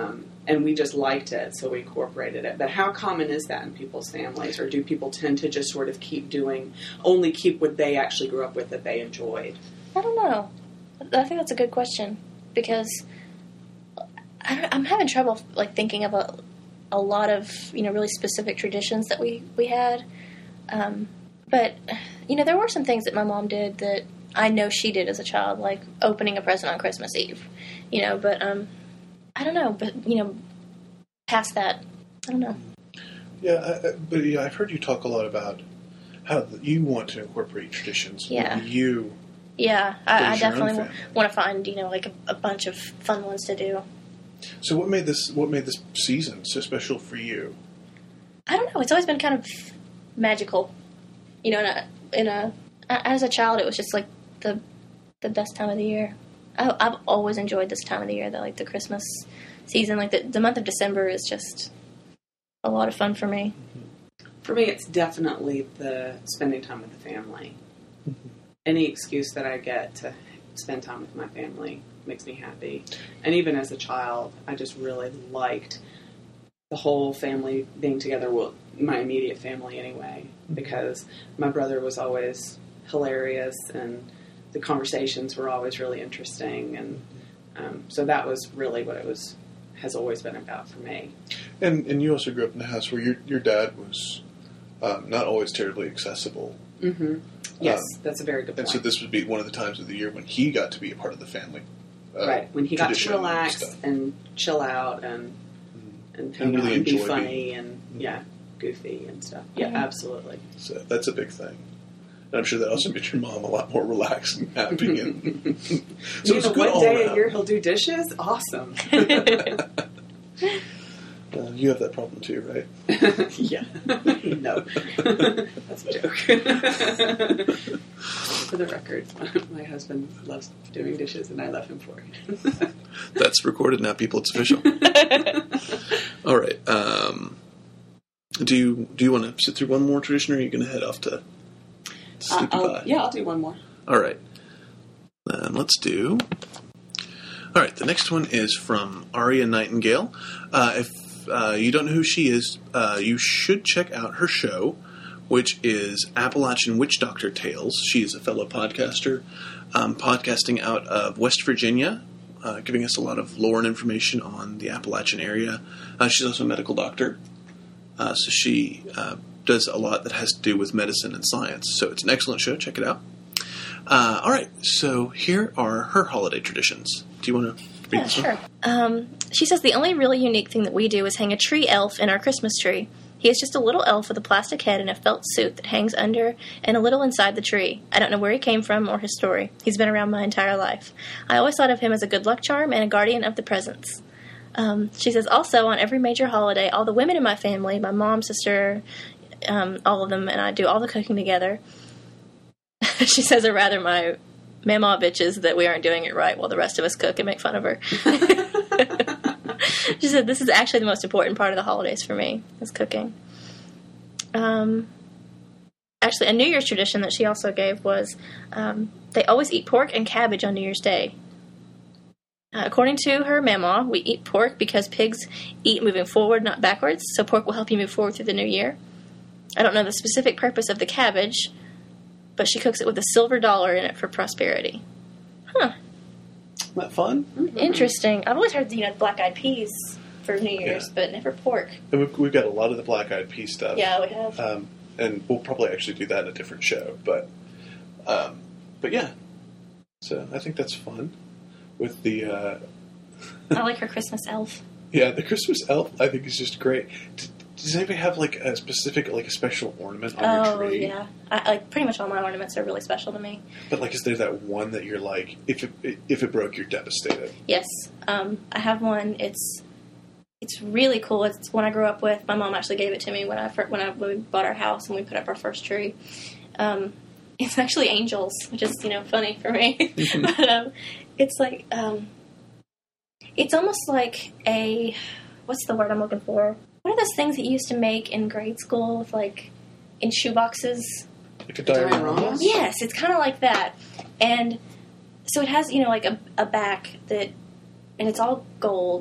and we just liked it, so we incorporated it. But how common is that in people's families, or do people tend to just sort of keep doing, only keep what they actually grew up with that they enjoyed? I don't know. I think that's a good question, because I don't, I'm having trouble like thinking of a a lot of, you know, really specific traditions that we we had. Um, but you know, there were some things that my mom did that I know she did as a child, like opening a present on Christmas Eve. You know, but um, I don't know. But you know, past that, I don't know. Yeah, I, I- but yeah, I've heard you talk a lot about how you want to incorporate traditions. Yeah. You. Yeah, I, I There's your own definitely family. want to find, you know, like a, a bunch of fun ones to do. So what made this what made this season so special for you? I don't know. It's always been kind of magical, you know. In a, in a as a child, it was just like the the best time of the year. I, I've always enjoyed this time of the year, though, like the Christmas season. Like the the month of December is just a lot of fun for me. For me, it's definitely the spending time with the family. Any excuse that I get to spend time with my family makes me happy. And even as a child, I just really liked the whole family being together, well, my immediate family anyway, because my brother was always hilarious and the conversations were always really interesting. And um, so that was really what it was, has always been about for me. And and you also grew up in a house where your your dad was um, not always terribly accessible. Mm-hmm. Yes, Um, that's a very good And point. so this would be one of the times of the year when he got to be a part of the family. Uh, right, when he got to tradition and relax stuff. and chill out and and hang And really out and be enjoy funny being- and yeah, goofy and stuff. Yeah, Mhm. absolutely. So that's a big thing. And I'm sure that also made your mom a lot more relaxed and happy. And so you it's know, good one all day a around. year he'll do dishes. Awesome. Uh, you have that problem too, right? yeah. no, that's a joke. For the record, my husband loves doing dishes, and I love him for it. That's recorded now, people. It's official. All right. Um, do you do you want to sit through one more tradition, or are you going to head off to, to Uh, sleepy I'll- pie? yeah, I'll do one more. All right. Then let's do. All right. The next one is from Aria Nightingale. Uh, if uh, you don't know who she is, uh, you should check out her show, which is Appalachian Witch Doctor Tales. She is a fellow podcaster, um, podcasting out of West Virginia, uh, giving us a lot of lore and information on the Appalachian area. Uh, she's also a medical doctor, uh, so she uh, does a lot that has to do with medicine and science. So it's an excellent show. Check it out. Uh, all right, so here are her holiday traditions. Do you want to read Yeah, this sure. one? Um, she says the only really unique thing that we do is hang a tree elf in our Christmas tree. He is just a little elf with a plastic head and a felt suit that hangs under and a little inside the tree. I don't know where he came from or his story. He's been around my entire life. I always thought of him as a good luck charm and a guardian of the presents. Um, she says also on every major holiday, all the women in my family, my mom, sister, um, all of them, and I do all the cooking together. She says, or rather my mama bitches that we aren't doing it right while the rest of us cook and make fun of her. She said, this is actually the most important part of the holidays for me, is cooking. Um, actually, a New Year's tradition that she also gave was um, they always eat pork and cabbage on New Year's Day. Uh, according to her mama, we eat pork because pigs eat moving forward, not backwards, so pork will help you move forward through the new year. I don't know the specific purpose of the cabbage, but she cooks it with a silver dollar in it for prosperity. Huh. Isn't that fun? Mm-hmm. Interesting. I've always heard, you know, black-eyed peas for New Year's, Yeah. but never pork. And we've, we've got a lot of the Black Eyed Pea stuff. Yeah, we have. Um, and we'll probably actually do that in a different show. But, um, but yeah. So I think that's fun. With the, uh, I like her Christmas elf. yeah, the Christmas elf I think is just great. D- Does anybody have like a specific, like a special ornament on Oh, your tree? yeah. I, like, pretty much all my ornaments are really special to me. But like, is there that one that you're like, if it if it broke, you're devastated? Yes. Um, I have one. It's it's really cool. It's one I grew up with. My mom actually gave it to me when I fir- when, I, when we bought our house and we put up our first tree. Um, it's actually angels, which is, you know, funny for me. But um, it's like, um, it's almost like a, what's the word I'm looking for? What are those things that you used to make in grade school with, like, in shoe boxes? Like a diorama? Diorama? Yes, it's kind of like that. And so it has, you know, like a, a back that, and it's all gold,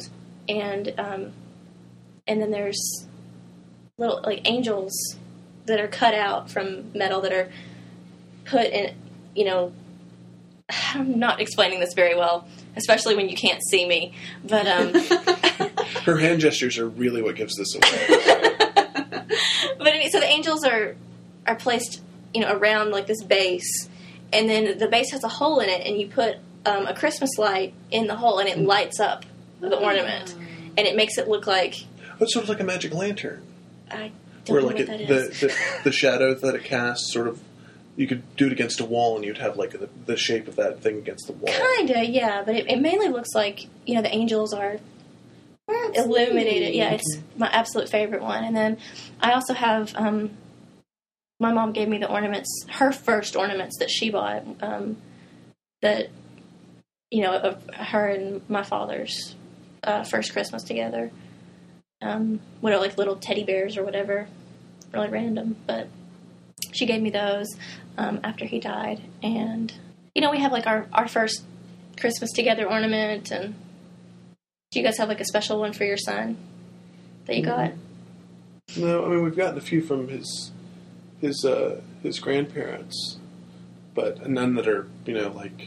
and um, and then there's little like angels that are cut out from metal that are put in, you know, I'm not explaining this very well, especially when you can't see me, but um, her hand gestures are really what gives this away. But anyway, so the angels are are placed, you know, around like this base, and then the base has a hole in it, and you put um, a Christmas light in the hole, and it lights up the Oh. ornament, and it makes it look like It's sort of like a magic lantern. I don't Where know like what it, that the, is. the the shadow that it casts, sort of, you could do it against a wall, and you'd have like the, the shape of that thing against the wall. Kinda, yeah, but it, it mainly looks like, you know, the angels are That's illuminated. neat. Yeah, it's my absolute favorite one. And then I also have, um, my mom gave me the ornaments, her first ornaments that she bought, um, that, you know, of her and my father's uh, first Christmas together. Um, what are like little teddy bears or whatever, really random, but she gave me those um, after he died. And, you know, we have like our, our first Christmas together ornament. And do you guys have like a special one for your son that you got? No, I mean, we've gotten a few from his his uh, his grandparents, but none that are, you know, like,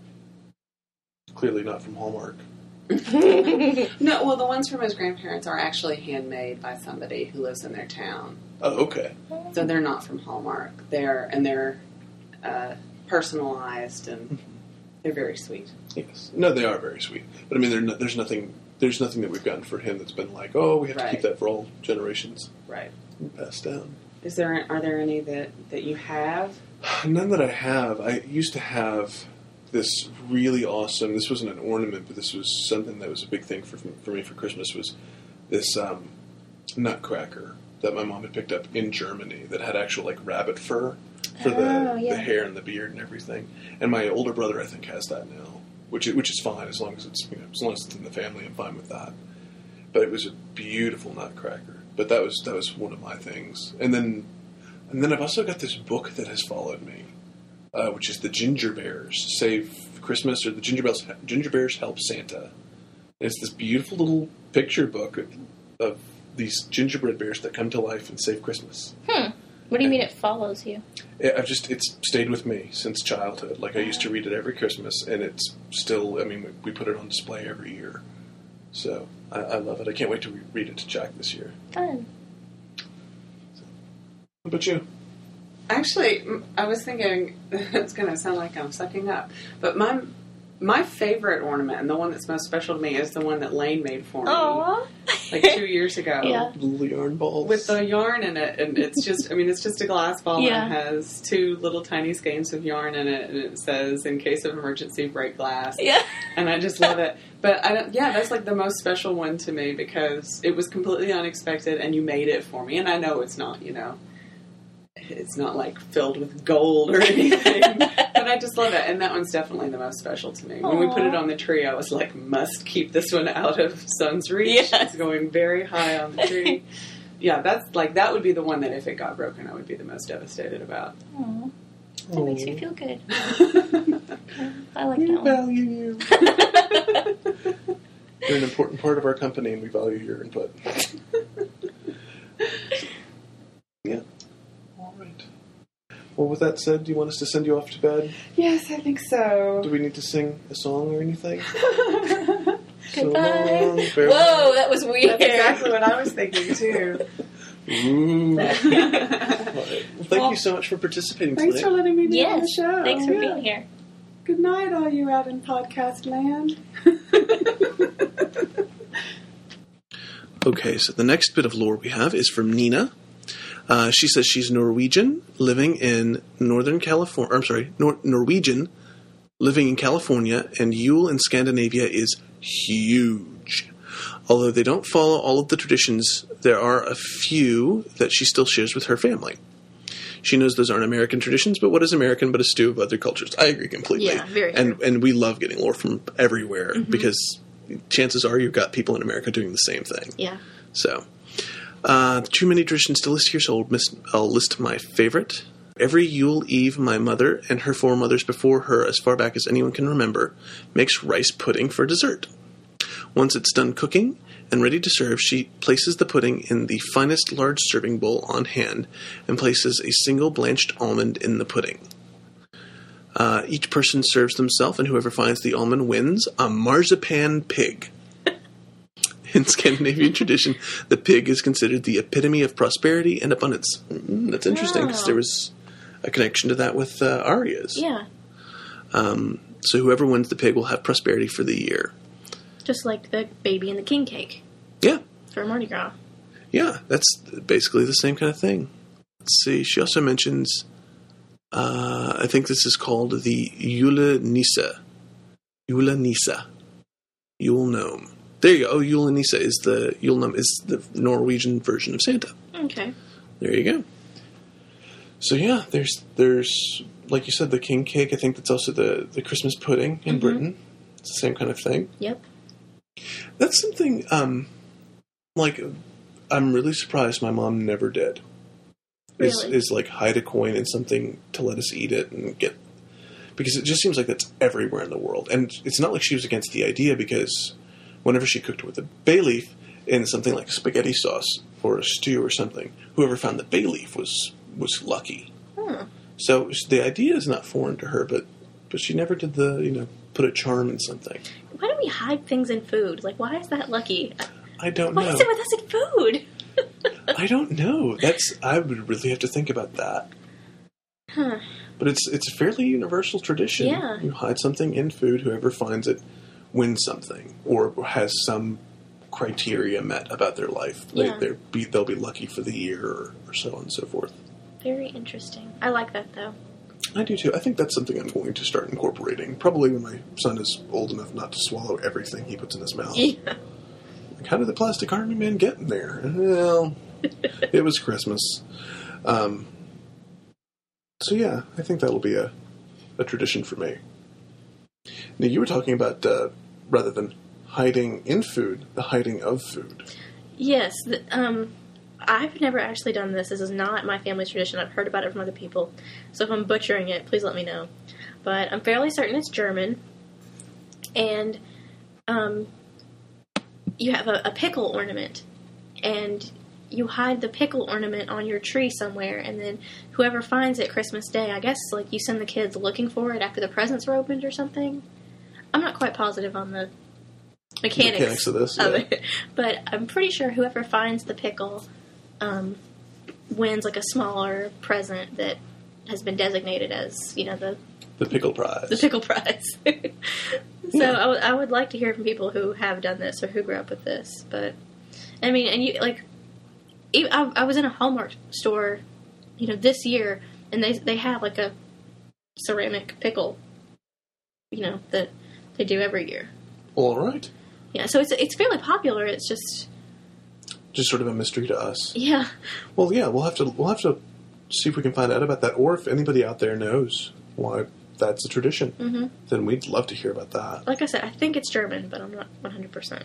clearly not from Hallmark. No, well, the ones from his grandparents are actually handmade by somebody who lives in their town. Oh, okay. So they're not from Hallmark. They're and they're uh, personalized and they're very sweet. Yes. No, they are very sweet. But I mean, no, there's nothing there's nothing that we've gotten for him that's been like, oh, we have to Right. keep that for all generations Right. and passed down. Is there are there any that, that you have? None that I have. I used to have this really awesome, this wasn't an ornament, but this was something that was a big thing for for me for Christmas, was this um, nutcracker that my mom had picked up in Germany that had actual, like, rabbit fur for the, Oh, yeah. the hair and the beard and everything. And my older brother, I think, has that now, which which is fine as long as it's, you know, as long as it's in the family. I'm fine with that. But it was a beautiful nutcracker. But that was that was one of my things. And then and then I've also got this book that has followed me, uh, which is the Ginger Bears Save Christmas, or the Ginger Bears Ginger Bears Help Santa. And it's this beautiful little picture book of, of these gingerbread bears that come to life and save Christmas. Hmm. What do you mean it follows you? It, I've just it's stayed with me since childhood. Like, I used to read it every Christmas, and it's still. I mean, we, we put it on display every year, so I, I love it. I can't wait to re- read it to Jack this year. Fun. What about you? Actually, m- I was thinking it's going to sound like I'm sucking up, but my my favorite ornament and the one that's most special to me is the one that Lane made for me Aww. like two years ago. Yeah. Little yarn balls With the yarn in it, and it's just, I mean, it's just a glass ball Yeah. that has two little tiny skeins of yarn in it, and it says, in case of emergency, break glass. Yeah. And I just love it. But, I don't, yeah, that's like the most special one to me because it was completely unexpected, and you made it for me. And I know it's not, you know, it's not like filled with gold or anything, but I just love it. And that one's definitely the most special to me. When we put it on the tree, I was like, must keep this one out of sun's reach. Yes. It's going very high on the tree. Yeah, that's like, that would be the one that if it got broken, I would be the most devastated about. Aww. That makes me feel good. I like We that one. value you. You're an important part of our company, and we value your input. Yeah. All right. Well, with that said, do you want us to send you off to bed? Yes, I think so. Do we need to sing a song or anything? Goodbye. So long, farewell. Whoa, that was weird. That's exactly what I was thinking, too. Ooh. All right. Well, thank Well, you so much for participating Thanks tonight. for letting me be on Yes. the show. Thanks for Yeah. being here. Good night, all you out in podcast land. Okay, so the next bit of lore we have is from Nina. Uh, she says she's Norwegian, living in Northern California. I'm sorry, Nor- Norwegian, living in California, and Yule in Scandinavia is huge. Although they don't follow all of the traditions, there are a few that she still shares with her family. She knows those aren't American traditions, but what is American but a stew of other cultures? I agree completely. Yeah, very And and we love getting lore from everywhere Mm-hmm. because chances are you've got people in America doing the same thing. Yeah. So, uh, too many traditions to list here, so I'll, miss, I'll list my favorite. Every Yule Eve, my mother and her foremothers before her, as far back as anyone can remember, makes rice pudding for dessert. Once it's done cooking, and ready to serve, she places the pudding in the finest large serving bowl on hand and places a single blanched almond in the pudding. Uh, each person serves themselves, and whoever finds the almond wins a marzipan pig. In Scandinavian tradition, the pig is considered the epitome of prosperity and abundance. Mm, that's interesting, because Wow. there was a connection to that with uh, Arya's. Yeah. Um, so whoever wins the pig will have prosperity for the year. Just like the baby and the king cake Yeah, for Mardi Gras. yeah, that's basically the same kind of thing. Let's see, she also mentions, uh, I think this is called the Yule Nisa. Yule Nisa. Yule Gnome. There you go. Oh, Yule Nisa is the, Yule Gnome is the Norwegian version of Santa. Okay. There you go. So yeah, there's, there's like you said, the king cake. I think that's also the, the Christmas pudding in Mhm. Britain. It's the same kind of thing. Yep. That's something, um, like, I'm really surprised my mom never did. Is, Really? is like hide a coin in something to let us eat it and get, because it just seems like that's everywhere in the world. And it's not like she was against the idea, because whenever she cooked with a bay leaf in something like spaghetti sauce or a stew or something, whoever found the bay leaf was, was lucky. Hmm. So the idea is not foreign to her, but, but she never did the, you know, put a charm in something. Why do we hide things in food? Like, why is that lucky? I don't Why know. is it with us in food? I don't know. That's I would really have to think about that. Huh. But it's it's a fairly universal tradition. Yeah. You hide something in food. Whoever finds it wins something, or has some criteria met about their life. They, Yeah. they're be, they'll be lucky for the year, or, or so on and so forth. Very interesting. I like that, though. I do too. I think that's something I'm going to start incorporating. Probably when my son is old enough not to swallow everything he puts in his mouth. Yeah. Like, how did the plastic army man get in there? Well, it was Christmas. Um, so yeah, I think that'll be a, a tradition for me. Now, you were talking about, uh, rather than hiding in food, the hiding of food. Yes. The, um, I've never actually done this. This is not my family's tradition. I've heard about it from other people. So if I'm butchering it, please let me know. But I'm fairly certain it's German. And um, you have a, a pickle ornament. And you hide the pickle ornament on your tree somewhere. And then whoever finds it Christmas Day, I guess like you send the kids looking for it after the presents were opened or something. I'm not quite positive on the mechanics, Mechanics of this, of yeah. it. But I'm pretty sure whoever finds the pickle um, wins like a smaller present that has been designated as, you know, the The pickle prize. the pickle prize. so Yeah. I, w- I would like to hear from people who have done this or who grew up with this. But I mean, and you like, even, I, I was in a Hallmark store, you know, this year, and they they have like a ceramic pickle, you know, that they do every year. All right. Yeah, so it's it's fairly popular. It's just Just sort of a mystery to us. yeah. Well, yeah, we'll have to we'll have to see if we can find out about that, or if anybody out there knows why that's a tradition, Mm-hmm. then we'd love to hear about that. Like I said, I think it's German, but I'm not one hundred percent.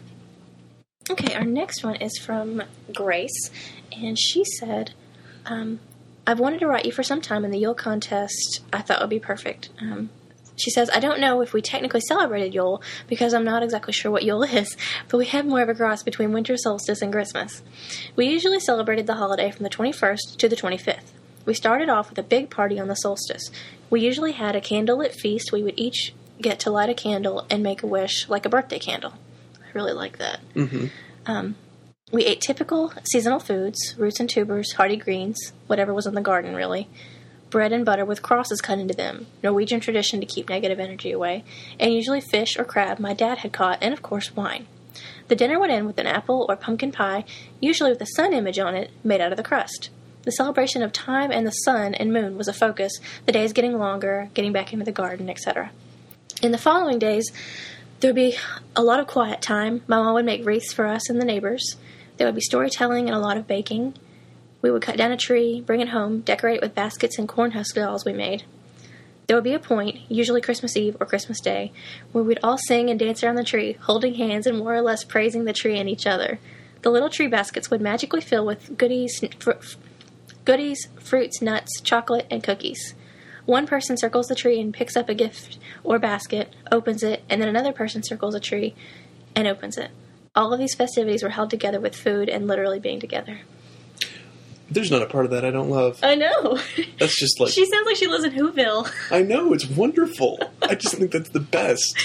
Okay, our next one is from Grace, and she said, um, I've wanted to write you for some time, and the Yule contest I thought would be perfect. Um, she says, I don't know if we technically celebrated Yule, because I'm not exactly sure what Yule is, but we have more of a cross between winter solstice and Christmas. We usually celebrated the holiday from the twenty-first to the twenty-fifth. We started off with a big party on the solstice. We usually had a candlelit feast. We would each get to light a candle and make a wish, like a birthday candle. I really like that. Mm-hmm. Um, we ate typical seasonal foods, roots and tubers, hardy greens, whatever was in the garden, really. Bread and butter with crosses cut into them, Norwegian tradition to keep negative energy away, and usually fish or crab my dad had caught, and of course wine. The dinner would end with an apple or pumpkin pie, usually with a sun image on it, made out of the crust. The celebration of time and the sun and moon was a focus, the days getting longer, getting back into the garden, et cetera. In the following days, there would be a lot of quiet time. My mom would make wreaths for us and the neighbors. There would be storytelling and a lot of baking. We would cut down a tree, bring it home, decorate it with baskets and corn husk dolls we made. There would be a point, usually Christmas Eve or Christmas Day, where we'd all sing and dance around the tree, holding hands and more or less praising the tree and each other. The little tree baskets would magically fill with goodies, fr- goodies, fruits, nuts, chocolate, and cookies. One person circles the tree and picks up a gift or basket, opens it, and then another person circles a tree and opens it. all of these festivities were held together with food and literally being together. There's not a part of that I don't love. I know. That's just like... She sounds like she lives in Whoville. I know, it's wonderful. I just think that's the best.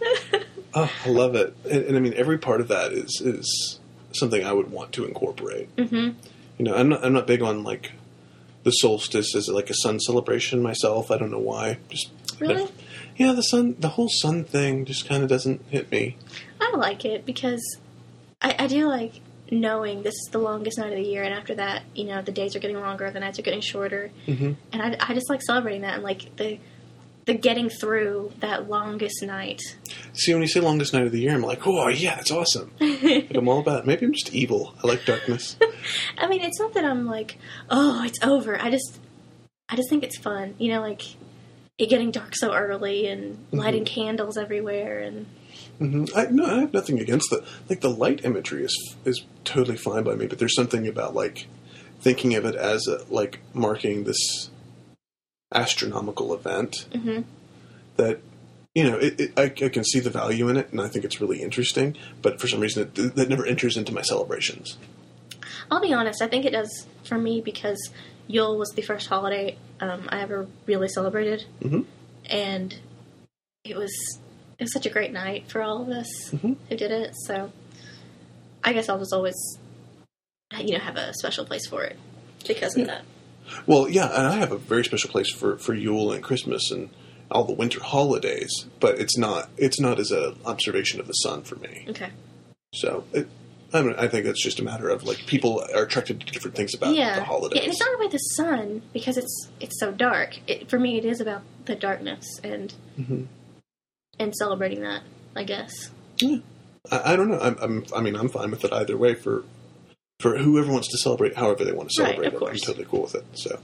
Oh, I love it. And, and I mean, every part of that is is something I would want to incorporate. Mm-hmm. You know, I'm not, I'm not big on, like, the solstice as, like, a sun celebration myself. I don't know why. Just Really? Yeah, the sun, the whole sun thing just kind of doesn't hit me. I like it because I, I do like knowing this is the longest night of the year, and after that, you know, the days are getting longer, the nights are getting shorter, Mm-hmm. and I, I just like celebrating that and like the the getting through that longest night. See, when you say longest night of the year, I'm like, oh, yeah, that's awesome. Like, I'm all about it. Maybe I'm just evil. I like darkness. I mean, it's not that I'm like, oh, it's over. I just, I just think it's fun. You know, like it getting dark so early and lighting mm-hmm. candles everywhere and. Mm-hmm. I, no, I have nothing against the like the light imagery is is totally fine by me, but there's something about like thinking of it as a, like marking this astronomical event mm-hmm. that you know it, it, I, I can see the value in it, and I think it's really interesting. But for some reason, it, that never enters into my celebrations. I'll be honest. I think it does for me because Yule was the first holiday um, I ever really celebrated, mm-hmm. and it was. It was such a great night for all of us mm-hmm. who did it, so I guess I'll just always, you know, have a special place for it because of yeah. that. Well, yeah, and I have a very special place for, for Yule and Christmas and all the winter holidays, but it's not it's not as an observation of the sun for me. Okay. So it, I mean, I think that's just a matter of like people are attracted to different things about yeah. the holidays. Yeah, and it's not about the sun because it's it's so dark. It, for me, it is about the darkness and. Mm-hmm. And celebrating that, I guess. Yeah, I, I don't know. I'm, I'm, I mean, I'm fine with it either way. For for whoever wants to celebrate, however they want to celebrate right, of it, course. I'm totally cool with it. So,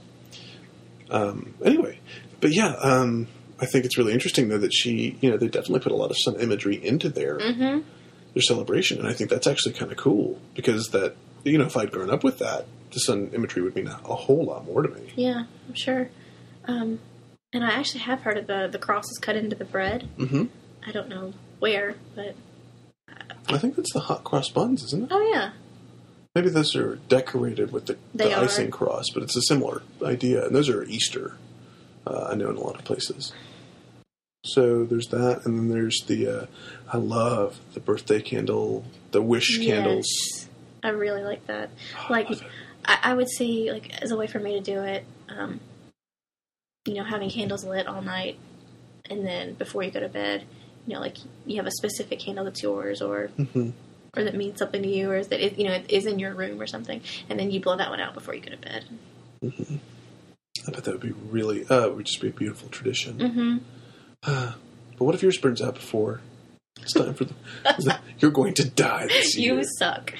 um, anyway, but yeah, um, I think it's really interesting though that she, you know, they definitely put a lot of sun imagery into their mm-hmm. their celebration, and I think that's actually kind of cool because that, you know, if I'd grown up with that, the sun imagery would mean a whole lot more to me. Yeah, I'm sure. Um, And I actually have heard of the, the crosses cut into the bread. Mm-hmm. I don't know where, but... I think that's the hot cross buns, isn't it? Oh, yeah. Maybe those are decorated with the, the icing cross, but it's a similar idea. And those are Easter, uh, I know, in a lot of places. So there's that, and then there's the... Uh, I love the birthday candle, the wish yes. candles. I really like that. Oh, like, I, I, I would see, like, as a way for me to do it... Um, you know, having candles lit all night, and then before you go to bed, you know, like you have a specific candle that's yours, or mm-hmm. or that means something to you, or that it, you know, it is in your room or something, and then you blow that one out before you go to bed. Mm-hmm. I bet that would be really, uh, it would just be a beautiful tradition. Mm-hmm. Uh, but what if yours burns out before it's time for the, you're going to die this year? You suck.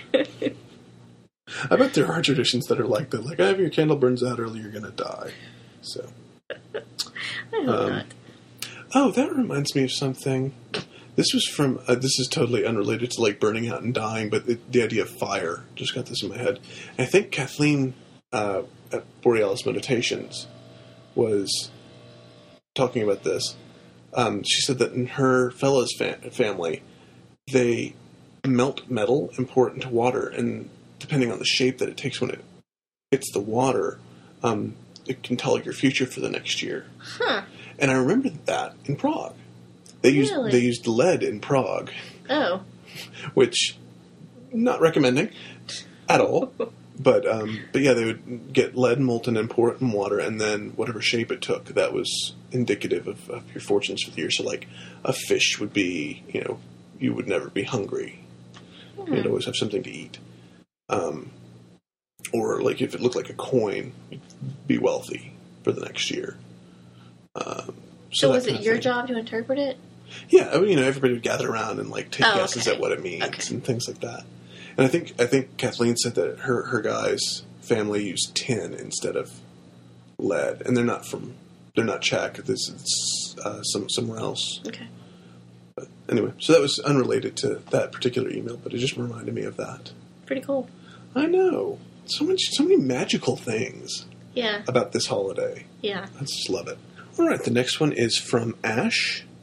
I bet there are traditions that are like that, like, oh, if your candle burns out early, you're going to die. So. I hope um, not. Oh, that reminds me of something. This was from, uh, this is totally unrelated to like burning out and dying, but it, the idea of fire. Just got this in my head. I think Kathleen uh, at Borealis Meditations was talking about this. Um, she said that in her fellow's fa- family, they melt metal and pour it into water, and depending on the shape that it takes when it hits the water, um, it can tell your future for the next year. Huh. And I remember that in Prague. They used Really? they used lead in Prague. Oh. Which, not recommending at all. But um, but yeah, they would get lead molten and pour it in water, and then whatever shape it took, that was indicative of, of your fortunes for the year. So like a fish would be, you know, you would never be hungry. Hmm. You'd always have something to eat. Um, or like if it looked like a coin, you'd be wealthy for the next year. Um, so so was it your thing. job to interpret it? Yeah, I mean, you know, everybody would gather around and like take oh, guesses okay. at what it means okay. and things like that. And I think I think Kathleen said that her her guy's family used tin instead of lead, and they're not from they're not Czech. This is uh, some somewhere else. Okay. But anyway, so that was unrelated to that particular email, but it just reminded me of that. Pretty cool. I know so much, so many magical things. Yeah. About this holiday. Yeah. I just love it. All right, the next one is from Ash.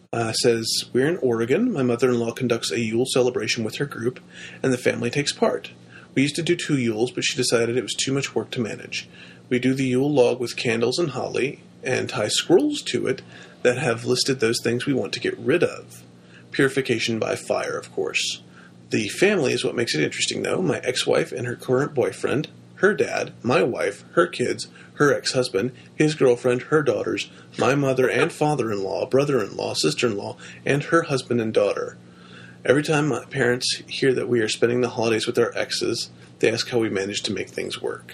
Uh, says, we're in Oregon. My mother-in-law conducts a Yule celebration with her group, and the family takes part. We used to do two Yules, but she decided it was too much work to manage. We do the Yule log with candles and holly, and tie scrolls to it that have listed those things we want to get rid of. Purification by fire, of course. The family is what makes it interesting, though. My ex-wife and her current boyfriend, her dad, my wife, her kids, her ex-husband, his girlfriend, her daughters, my mother and father-in-law, brother-in-law, sister-in-law, and her husband and daughter. Every time my parents hear that we are spending the holidays with our exes, they ask how we manage to make things work.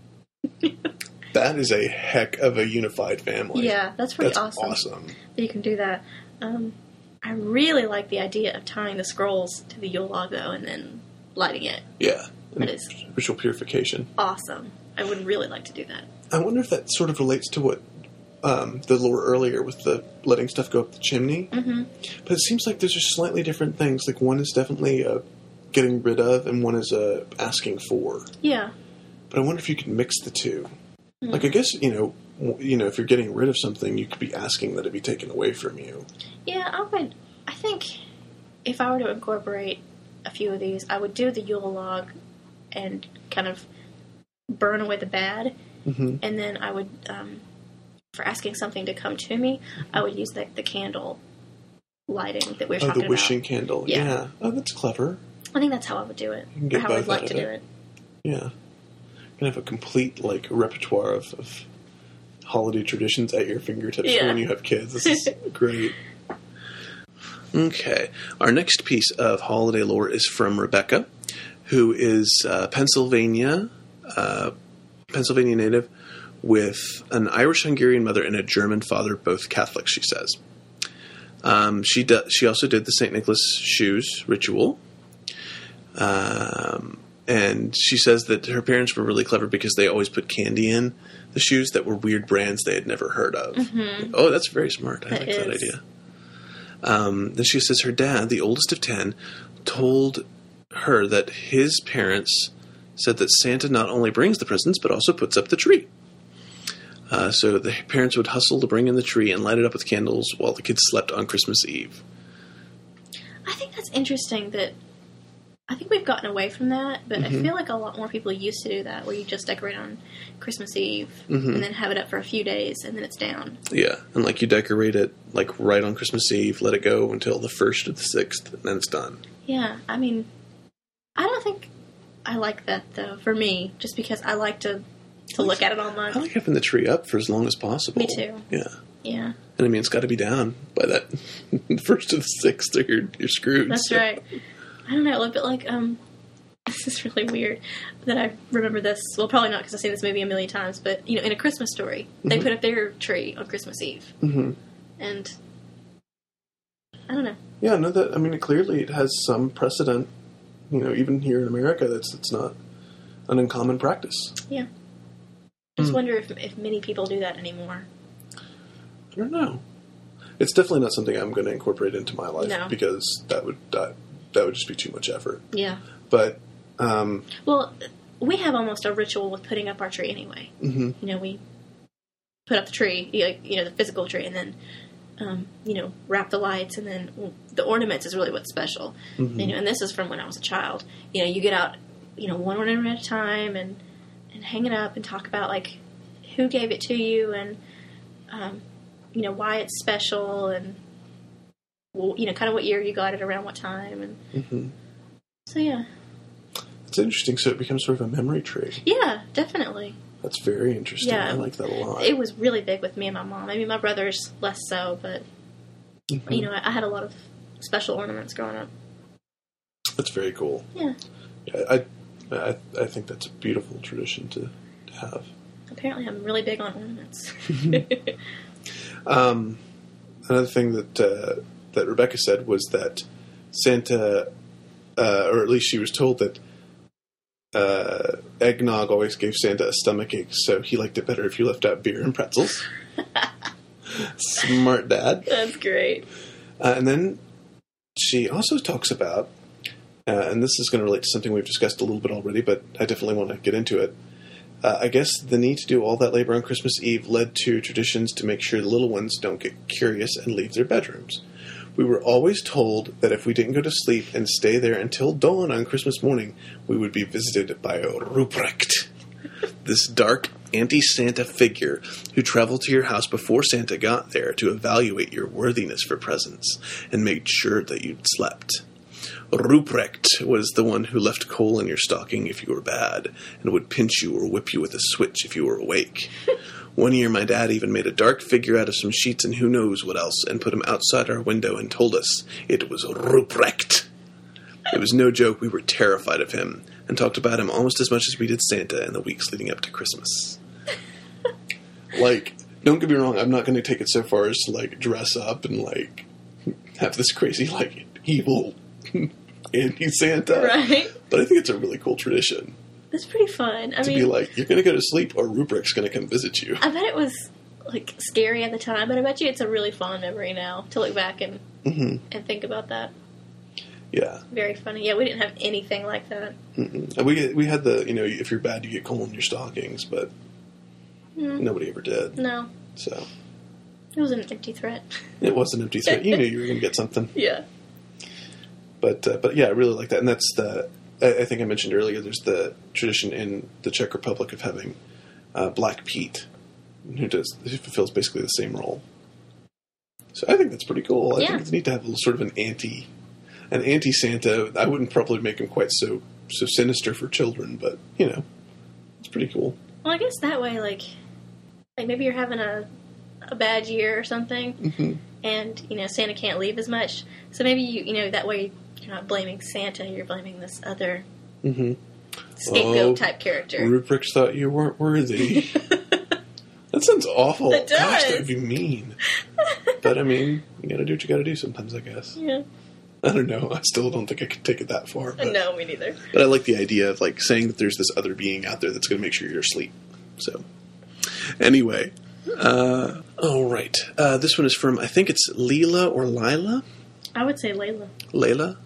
That is a heck of a unified family. Yeah, that's pretty that's awesome. awesome. That you can do that. Um, I really like the idea of tying the scrolls to the Yule log, though, and then lighting it. Yeah. That is ritual purification. Awesome. I would really like to do that. I wonder if that sort of relates to what um, the lore earlier with the letting stuff go up the chimney. Mm-hmm. But it seems like those are slightly different things. Like one is definitely uh, getting rid of, and one is uh, asking for. Yeah. But I wonder if you could mix the two. Mm-hmm. Like I guess you know, w- you know, if you're getting rid of something, you could be asking that it be taken away from you. Yeah, I would. I think if I were to incorporate a few of these, I would do the Yule log and kind of burn away the bad, mm-hmm. and then I would, um, for asking something to come to me, I would use the, the candle lighting that we were oh, talking the wishing about. candle. Yeah. yeah. Oh, that's clever. I think that's how I would do it, You can get or how both I'd like out to of do it. it. Yeah. You can have a complete like repertoire of, of holiday traditions at your fingertips Yeah. for when you have kids. This is great. Okay. Our next piece of holiday lore is from Rebecca, who is uh, Pennsylvania, uh, Pennsylvania native with an Irish-Hungarian mother and a German father, both Catholic, she says. Um, she, do, she also did the Saint Nicholas shoes ritual. Um, and she says that her parents were really clever because they always put candy in the shoes that were weird brands they had never heard of. Mm-hmm. Oh, that's very smart. I That like that is. idea. Um, then she says her dad, the oldest of ten, told her that his parents said that Santa not only brings the presents, but also puts up the tree. Uh, so the parents would hustle to bring in the tree and light it up with candles while the kids slept on Christmas Eve. I think that's interesting that I think we've gotten away from that, but Mm-hmm. I feel like a lot more people used to do that, where you just decorate on Christmas Eve Mm-hmm. and then have it up for a few days and then it's down. Yeah, and like you decorate it like right on Christmas Eve, let it go until the first or the sixth, and then it's done. Yeah, I mean, I don't think I like that though. For me, just because I like to to look at it all month. I like having the tree up for as long as possible. Me too. Yeah. Yeah, And I mean, it's got to be down by that the first or the sixth, or you're, you're screwed. that's so. right. I don't know, a little bit like um. This is really weird that I remember this. Well, probably not because I've seen this movie a million times. But you know, in A Christmas Story, they Mhm. put up their tree on Christmas Eve, Mm-hmm. and I don't know. Yeah, no, that I mean, it clearly it has some precedent. You know, even here in America, that's it's not an uncommon practice. Yeah, I just Mm. wonder if if many people do that anymore. I don't know. It's definitely not something I'm going to incorporate into my life No. because that would that, that would just be too much effort. Yeah. But um, Well, we have almost a ritual with putting up our tree anyway. mhm. You know, we put up the tree, you know, you know, the physical tree, and then, um, you know, wrap the lights, and then well, the ornaments is really what's special. Mhm. You know, and this is from when I was a child. You know, you get out, you know, one ornament at a time, and and hang it up, and talk about like who gave it to you, and um, you know why it's special, and well, you know, kind of what year you got it, around what time, and Mhm. so yeah, It's interesting. So it becomes sort of a memory tree. yeah, definitely. That's very interesting. Yeah. I like that a lot. It was really big with me and my mom. Maybe my brothers less so, but Mhm. you know, I, I had a lot of special ornaments growing up. That's very cool. Yeah. Yeah, I, I, I think that's a beautiful tradition to, to have. Apparently, I'm really big on ornaments. Um, another thing that uh, that Rebecca said was that Santa, uh, or at least she was told that uh, eggnog always gave Santa a stomachache, so he liked it better if you left out beer and pretzels. Smart dad. That's great. Uh, and then she also talks about, uh, and this is going to relate to something we've discussed a little bit already, but I definitely want to get into it. Uh, I guess the need to do all that labor on Christmas Eve led to traditions to make sure the little ones don't get curious and leave their bedrooms. We were always told that if we didn't go to sleep and stay there until dawn on Christmas morning, we would be visited by Ruprecht, this dark anti-Santa figure who traveled to your house before Santa got there to evaluate your worthiness for presents and made sure that you'd slept. Ruprecht was the one who left coal in your stocking if you were bad, and would pinch you or whip you with a switch if you were awake. One year my dad even made a dark figure out of some sheets and who knows what else, and put him outside our window and told us it was Ruprecht. It was no joke, we were terrified of him, and talked about him almost as much as we did Santa in the weeks leading up to Christmas. Like, don't get me wrong, I'm not going to take it so far as to, like, dress up and, like, have this crazy, like, evil anti-Santa. Right. But I think it's a really cool tradition. It's pretty fun. I to mean, be like, you're going to go to sleep or Ruprecht's going to come visit you. I bet it was, like, scary at the time, but I bet you it's a really fond memory now to look back and Mm-hmm. and think about that. Yeah. Very funny. Yeah, we didn't have anything like that. Mm-mm. And we we had the, you know, if you're bad, you get coal in your stockings, but Mm. nobody ever did. No. So It was an empty threat. it was an empty threat. You knew you were going to get something. Yeah. But uh, but yeah, I really like that, and that's the. I, I think I mentioned earlier. There's the tradition in the Czech Republic of having uh, Black Pete, who does who fulfills basically the same role. So I think that's pretty cool. I Yeah. think it's neat to have a little sort of an anti, an anti Santa. I wouldn't probably make him quite so so sinister for children, but you know, it's pretty cool. Well, I guess that way, like, like maybe you're having a a bad year or something, Mm-hmm. and you know Santa can't leave as much. So maybe you you know that way you're not blaming Santa. You're blaming this other Mm-hmm. scapegoat Oh, type character. Ruprecht thought you weren't worthy. That sounds awful. It does. Gosh, that would be mean. But I mean, you got to do what you got to do sometimes, I guess. Yeah. I don't know. I still don't think I could take it that far. But, No, me neither. but I like the idea of like saying that there's this other being out there that's going to make sure you're asleep. So, anyway, uh, all right. Uh, this one is from I think it's Leela or Lila. I would say Layla. Layla.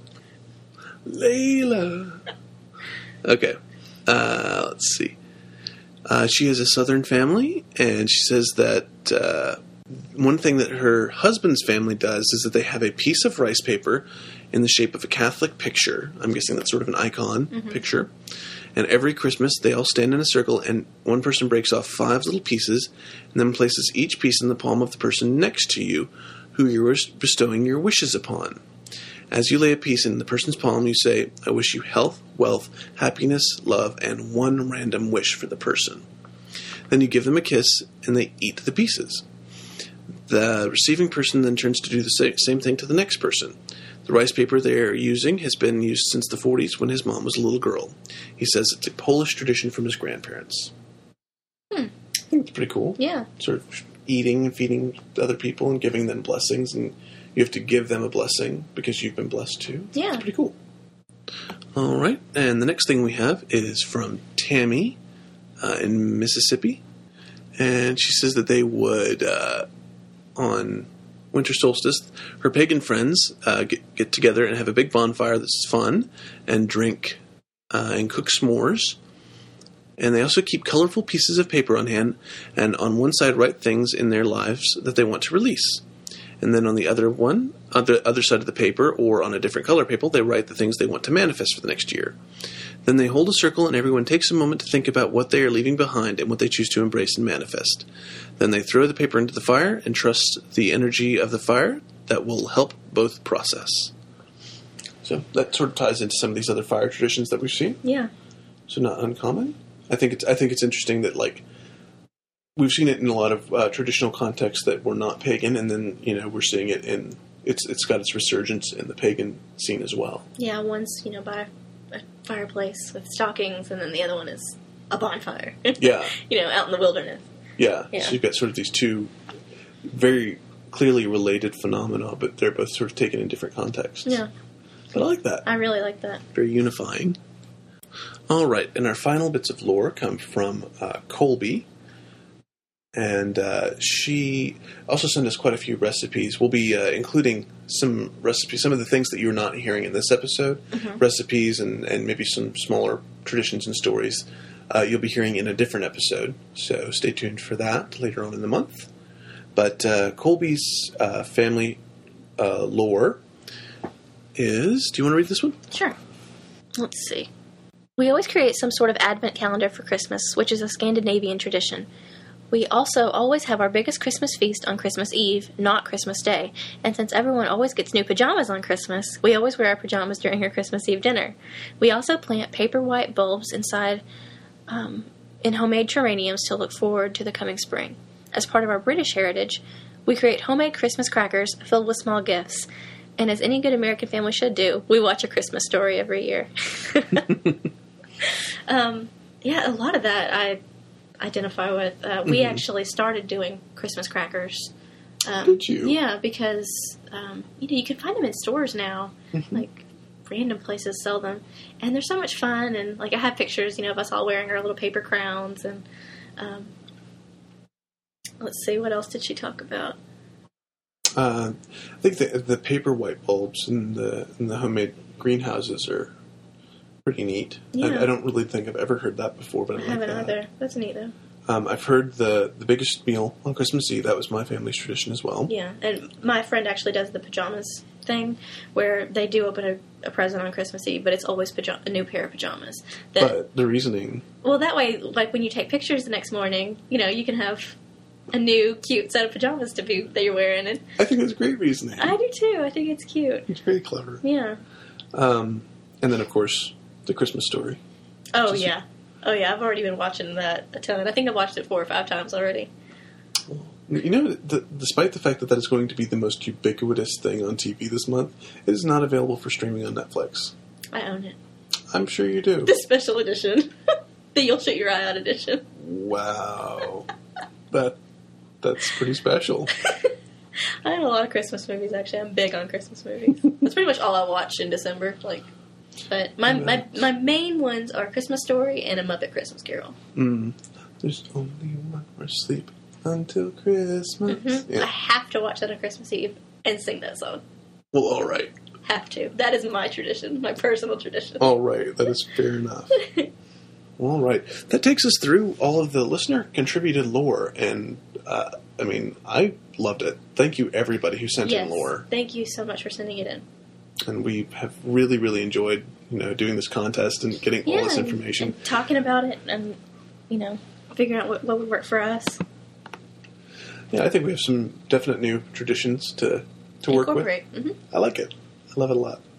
Layla. Okay. Uh, let's see. Uh, she has a Southern family, and she says that uh, one thing that her husband's family does is that they have a piece of rice paper in the shape of a Catholic picture. I'm guessing that's sort of an icon Mm-hmm. picture. And every Christmas, they all stand in a circle, and one person breaks off five little pieces and then places each piece in the palm of the person next to you who you're bestowing your wishes upon. As you lay a piece in the person's palm, you say, I wish you health, wealth, happiness, love, and one random wish for the person. Then you give them a kiss, and they eat the pieces. The receiving person then turns to do the same thing to the next person. The rice paper they are using has been used since the forties when his mom was a little girl. He says it's a Polish tradition from his grandparents. Hmm. I think it's pretty cool. Yeah. Sort of eating and feeding other people and giving them blessings, and you have to give them a blessing because you've been blessed too. Yeah. It's pretty cool. All right, and the next thing we have is from Tammy uh, in Mississippi, and she says that they would, uh, on winter solstice, her pagan friends uh, get, get together and have a big bonfire that's fun, and drink uh, and cook s'mores. And they also keep colorful pieces of paper on hand, and on one side write things in their lives that they want to release. And then on the other one, on the other side of the paper, or on a different color paper, they write the things they want to manifest for the next year. Then they hold a circle, and everyone takes a moment to think about what they are leaving behind and what they choose to embrace and manifest. Then they throw the paper into the fire and trust the energy of the fire that will help both process. So that sort of ties into some of these other fire traditions that we've seen. Yeah. So not uncommon. I think it's I think it's interesting that like we've seen it in a lot of uh, traditional contexts that were not pagan, and then you know we're seeing it in it's it's got its resurgence in the pagan scene as well. Yeah, one's, you know, by a fireplace with stockings, and then the other one is a bonfire. Yeah, You know, out in the wilderness. yeah. Yeah. So you've got sort of these two very clearly related phenomena, but they're both sort of taken in different contexts. Yeah. But I like that. I really like that. Very unifying. All right, and our final bits of lore come from uh, Colby. And uh, she also sent us quite a few recipes. We'll be uh, including some recipes, some of the things that you're not hearing in this episode, Mm-hmm. recipes and, and maybe some smaller traditions and stories uh, you'll be hearing in a different episode. So stay tuned for that later on in the month. But uh, Colby's uh, family uh, lore is... Do you want to read this one? Sure. Let's see. We always create some sort of advent calendar for Christmas, which is a Scandinavian tradition. We also always have our biggest Christmas feast on Christmas Eve, not Christmas Day. And since everyone always gets new pajamas on Christmas, we always wear our pajamas during our Christmas Eve dinner. We also plant paper white bulbs inside um, in homemade geraniums to look forward to the coming spring. As part of our British heritage, we create homemade Christmas crackers filled with small gifts. And as any good American family should do, we watch A Christmas Story every year. um, yeah, a lot of that I identify with. Uh, we mm-hmm. actually started doing Christmas crackers. Um, Did you? Yeah, because um, you know you can find them in stores now. Mm-hmm. Like random places sell them, and they're so much fun. And like I have pictures, you know, of us all wearing our little paper crowns. And um, let's see, what else did she talk about? Uh, I think the the paper white bulbs and the and the homemade greenhouses are pretty neat. Yeah. I, I don't really think I've ever heard that before, but I, I like haven't that. either. That's neat though. Um, I've heard the the biggest meal on Christmas Eve. That was my family's tradition as well. Yeah, and my friend actually does the pajamas thing, where they do open a, a present on Christmas Eve, but it's always pajama, a new pair of pajamas. That, but the reasoning... Well, that way, like when you take pictures the next morning, you know, you can have a new cute set of pajamas to be that you're wearing. And I think that's great reasoning. I do too. I think it's cute. It's very clever. Yeah. Um, and then, of course, The Christmas Story. Oh, yeah. Oh, yeah. I've already been watching that a ton. I think I've watched it four or five times already. You know, the, despite the fact that that is going to be the most ubiquitous thing on T V this month, it is not available for streaming on Netflix. I own it. I'm sure you do. The special edition. The You'll Shoot Your Eye Out edition. Wow. that That's pretty special. I have a lot of Christmas movies, actually. I'm big on Christmas movies. That's pretty much all I watch in December. Like, But my, my, my main ones are Christmas Story and A Muppet Christmas Carol. Mm. There's only one more sleep until Christmas. Mm-hmm. Yeah. I have to watch that on Christmas Eve and sing that song. Well, all right. Have to. That is my tradition, my personal tradition. All right. That is fair enough. All right. That takes us through all of the listener-contributed lore, and, uh, I mean, I loved it. Thank you, everybody who sent yes. in lore. Thank you so much for sending it in. And we have really, really enjoyed, you know, doing this contest and getting yeah, all this and, information. And talking about it and, you know, figuring out what, what would work for us. Yeah, I think we have some definite new traditions to, to work with. Mm-hmm. I like it. I love it a lot.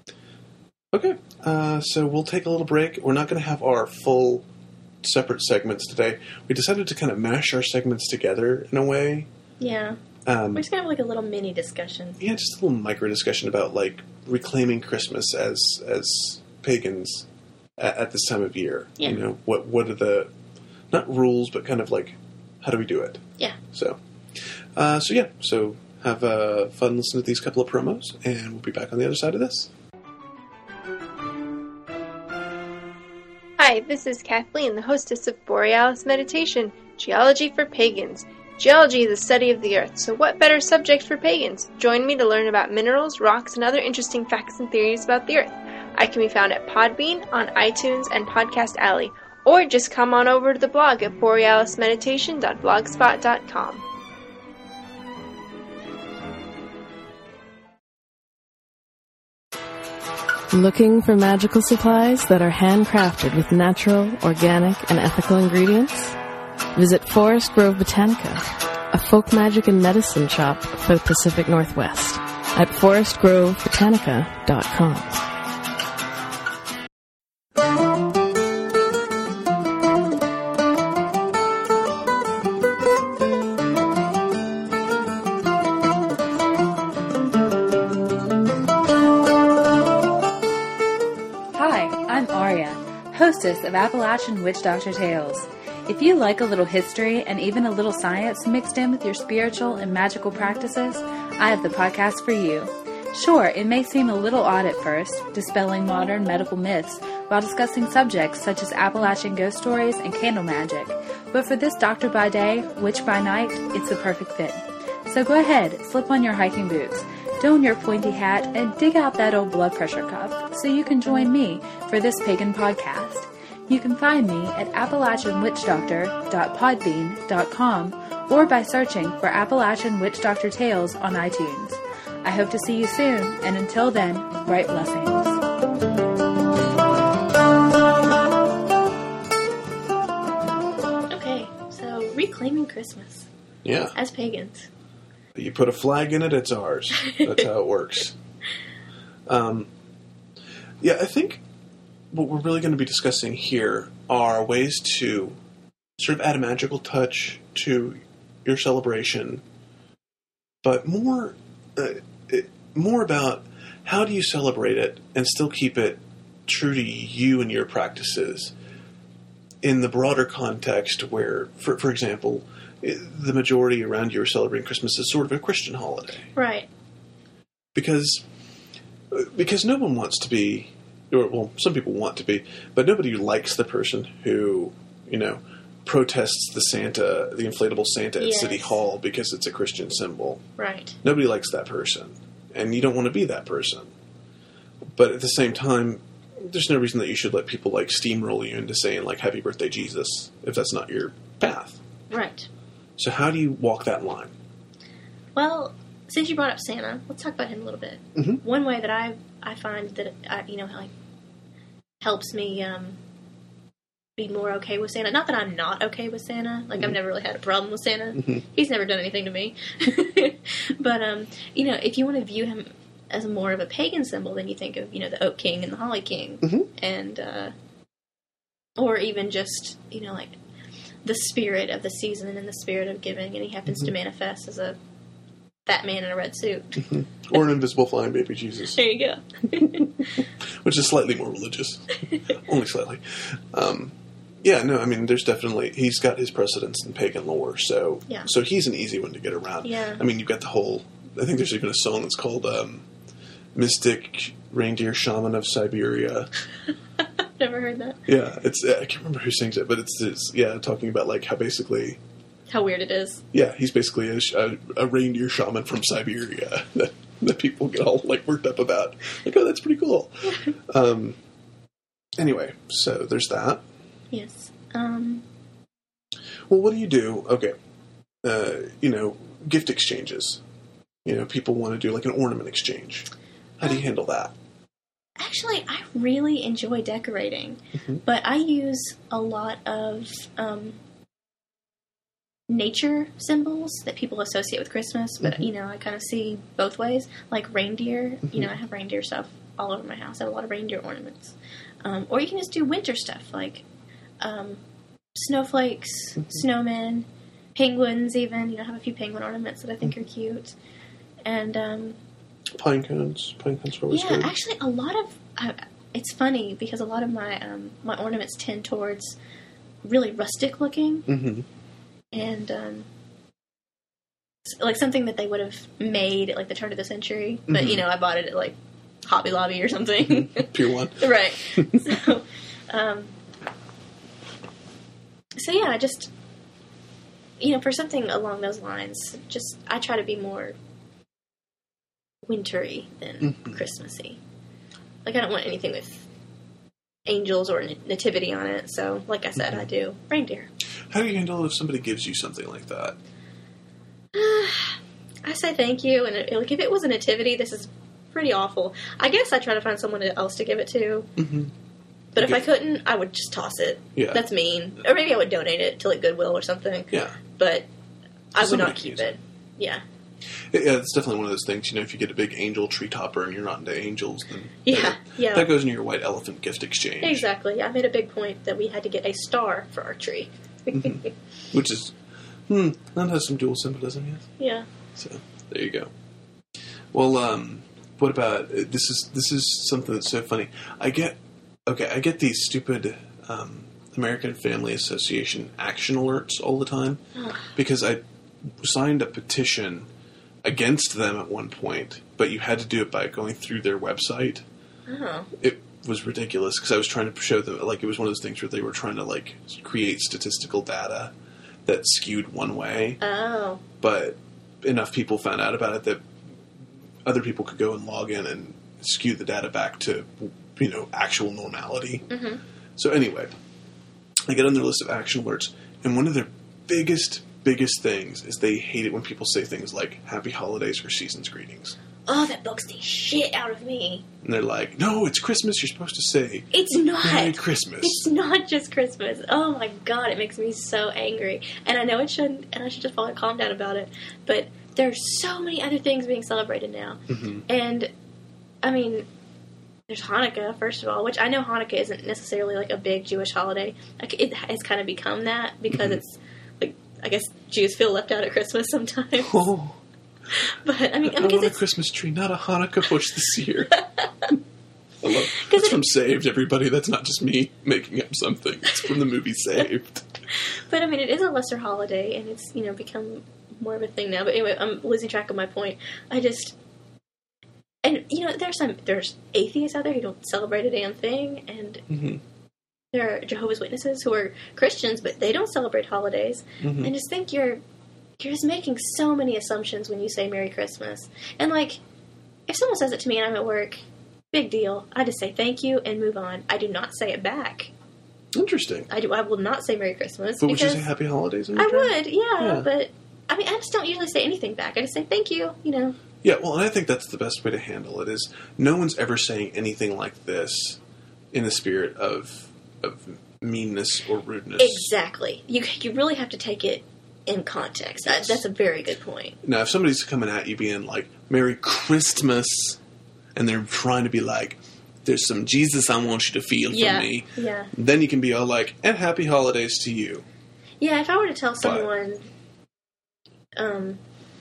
Okay, uh, so we'll take a little break. We're not going to have our full separate segments today. We decided to kind of mash our segments together in a way. Yeah. Um, We're just going to have like a little mini discussion. Yeah, just a little micro discussion about like reclaiming Christmas as as pagans at, at this time of year. Yeah. You know, what what are the, not rules, but kind of like, how do we do it? Yeah. So, uh, so yeah, so have uh, fun listening to these couple of promos, and we'll be back on the other side of this. Hi, this is Kathleen, the hostess of Borealis Meditation, Geology for Pagans. Geology is the study of the earth, so what better subject for pagans? Join me to learn about minerals, rocks, and other interesting facts and theories about the earth. I can be found at Podbean, on iTunes, and Podcast Alley, or just come on over to the blog at borealis meditation dot blogspot dot com. Looking for magical supplies that are handcrafted with natural, organic, and ethical ingredients? Visit Forest Grove Botanica, a folk magic and medicine shop for the Pacific Northwest, at forest grove botanica dot com. Hostess of Appalachian Witch Doctor Tales. If you like a little history and even a little science mixed in with your spiritual and magical practices, I have the podcast for you. Sure, it may seem a little odd at first, dispelling modern medical myths while discussing subjects such as Appalachian ghost stories and candle magic, but for this doctor by day, witch by night, it's the perfect fit. So go ahead, slip on your hiking boots, don your pointy hat, and dig out that old blood pressure cuff so you can join me for this pagan podcast. You can find me at appalachian witch doctor dot podbean dot com or by searching for Appalachian Witch Doctor Tales on iTunes. I hope to see you soon, and until then, bright blessings. Okay, so reclaiming Christmas Yeah. as pagans. You put a flag in it, it's ours. That's how it works. Um, yeah, I think what we're really going to be discussing here are ways to sort of add a magical touch to your celebration, but more, uh, it, more about how do you celebrate it and still keep it true to you and your practices in the broader context where, for, for example, the majority around you are celebrating Christmas as sort of a Christian holiday. Right. Because because no one wants to be, or well, some people want to be, but nobody likes the person who, you know, protests the Santa, the inflatable Santa at Yes. City Hall because it's a Christian symbol. Right. Nobody likes that person, and you don't want to be that person. But at the same time, there's no reason that you should let people like steamroll you into saying like "Happy Birthday, Jesus" if that's not your path. Right. So how do you walk that line? Well, since you brought up Santa, let's talk about him a little bit. Mm-hmm. One way that I I find that I, you know like helps me um, be more okay with Santa. Not that I'm not okay with Santa. Like mm-hmm. I've never really had a problem with Santa. Mm-hmm. He's never done anything to me. But um, you know, if you want to view him as more of a pagan symbol, then you think of you know the Oak King and the Holly King, mm-hmm. and uh, or even just you know like. the spirit of the season and the spirit of giving, and he happens mm-hmm. to manifest as a fat man in a red suit. Mm-hmm. Or an invisible flying baby Jesus. There you go. Which is slightly more religious. Only slightly. Um, yeah, no, I mean, there's definitely, he's got his precedence in pagan lore, so yeah. so he's an easy one to get around. Yeah. I mean, you've got the whole, I think there's even a song that's called um, Mystic Reindeer Shaman of Siberia. Never heard that. Yeah, it's I can't remember who sings it, but it's, it's yeah talking about like how basically how weird it is. Yeah, he's basically a, a, a reindeer shaman from Siberia that, that people get all like worked up about. Like, oh, that's pretty cool. um. Anyway, so there's that. Yes. Um. Well, what do you do? Okay, uh, you know, gift exchanges. You know, people want to do like an ornament exchange. How do you handle that? Actually, I really enjoy decorating, mm-hmm. but I use a lot of um, nature symbols that people associate with Christmas, but, mm-hmm. you know, I kind of see both ways. Like reindeer, mm-hmm. you know, I have reindeer stuff all over my house. I have a lot of reindeer ornaments. Um, or you can just do winter stuff, like um, snowflakes, mm-hmm. snowmen, penguins even. You know, I have a few penguin ornaments that I think mm-hmm. are cute. And... Um, Pine cones. Pine cones are always yeah, good. actually, a lot of uh, it's funny because a lot of my um, my ornaments tend towards really rustic looking, mm-hmm. and um, like something that they would have made at like the turn of the century. Mm-hmm. But you know, I bought it at like Hobby Lobby or something. Mm-hmm. Pier One, right? so, um, so yeah, just you know, for something along those lines, just I try to be more wintry than mm-hmm. Christmassy. Like, I don't want anything with angels or nativity on it, so, like I said, mm-hmm. I do reindeer. How do you handle if somebody gives you something like that? I say thank you, and it, like, if it was a nativity, this is pretty awful. I guess I try to find someone else to give it to. Mm-hmm. But if I couldn't, I would just toss it. Yeah. That's mean. Or maybe I would donate it to, like, Goodwill or something. Yeah. But I would Somebody not keep it. Yeah. Yeah, it's definitely one of those things, you know, if you get a big angel tree topper and you're not into angels, then yeah, that, yeah. that goes into your white elephant gift exchange. Exactly. I made a big point that we had to get a star for our tree. mm-hmm. Which is, hmm, that has some dual symbolism, yes. Yeah. So, there you go. Well, um, what about, this is this is something that's so funny. I get, okay, I get these stupid um, American Family Association action alerts all the time because I signed a petition against them at one point, but you had to do it by going through their website. Oh. It was ridiculous because I was trying to show them, like, it was one of those things where they were trying to, like, create statistical data that skewed one way. Oh. But enough people found out about it that other people could go and log in and skew the data back to, you know, actual normality. Mm-hmm. So anyway, I get on their list of action alerts, and one of their biggest, biggest things is they hate it when people say things like "Happy Holidays" or "Season's Greetings." oh, that bugs the shit out of me. And they're like, no, it's Christmas. You're supposed to say, it's not. Merry Christmas. It's not just Christmas. Oh my God, it makes me so angry. And I know it shouldn't, and I should just probably calm down about it. But there's so many other things being celebrated now. Mm-hmm. And, I mean, there's Hanukkah, first of all, which I know Hanukkah isn't necessarily like a big Jewish holiday. Like, it has kind of become that because mm-hmm. it's, like, I guess Jews feel left out at Christmas sometimes. Oh. But, I mean, I, I want a Christmas tree, not a Hanukkah bush this year. I love, that's from Saved, everybody. That's not just me making up something. It's from the movie Saved. But, I mean, it is a lesser holiday, and it's, you know, become more of a thing now. But anyway, I'm losing track of my point. I just... And, you know, there's some... There's atheists out there who don't celebrate a damn thing, and... Mm-hmm. There are Jehovah's Witnesses who are Christians, but they don't celebrate holidays. Mm-hmm. And just think you're... You're just making so many assumptions when you say Merry Christmas. And, like, if someone says it to me and I'm at work, big deal. I just say thank you and move on. I do not say it back. Interesting. I do. I will not say Merry Christmas. But would you say Happy Holidays in I return? would, yeah, yeah. But, I mean, I just don't usually say anything back. I just say thank you, you know. Yeah, well, and I think that's the best way to handle it is no one's ever saying anything like this in the spirit of of meanness or rudeness. Exactly. You you really have to take it in context. Yes. That's a very good point. Now, if somebody's coming at you being like, Merry Christmas, and they're trying to be like, there's some Jesus I want you to feel yeah. from me, yeah. then you can be all like, and Happy Holidays to you. Yeah, if I were to tell someone, but, um,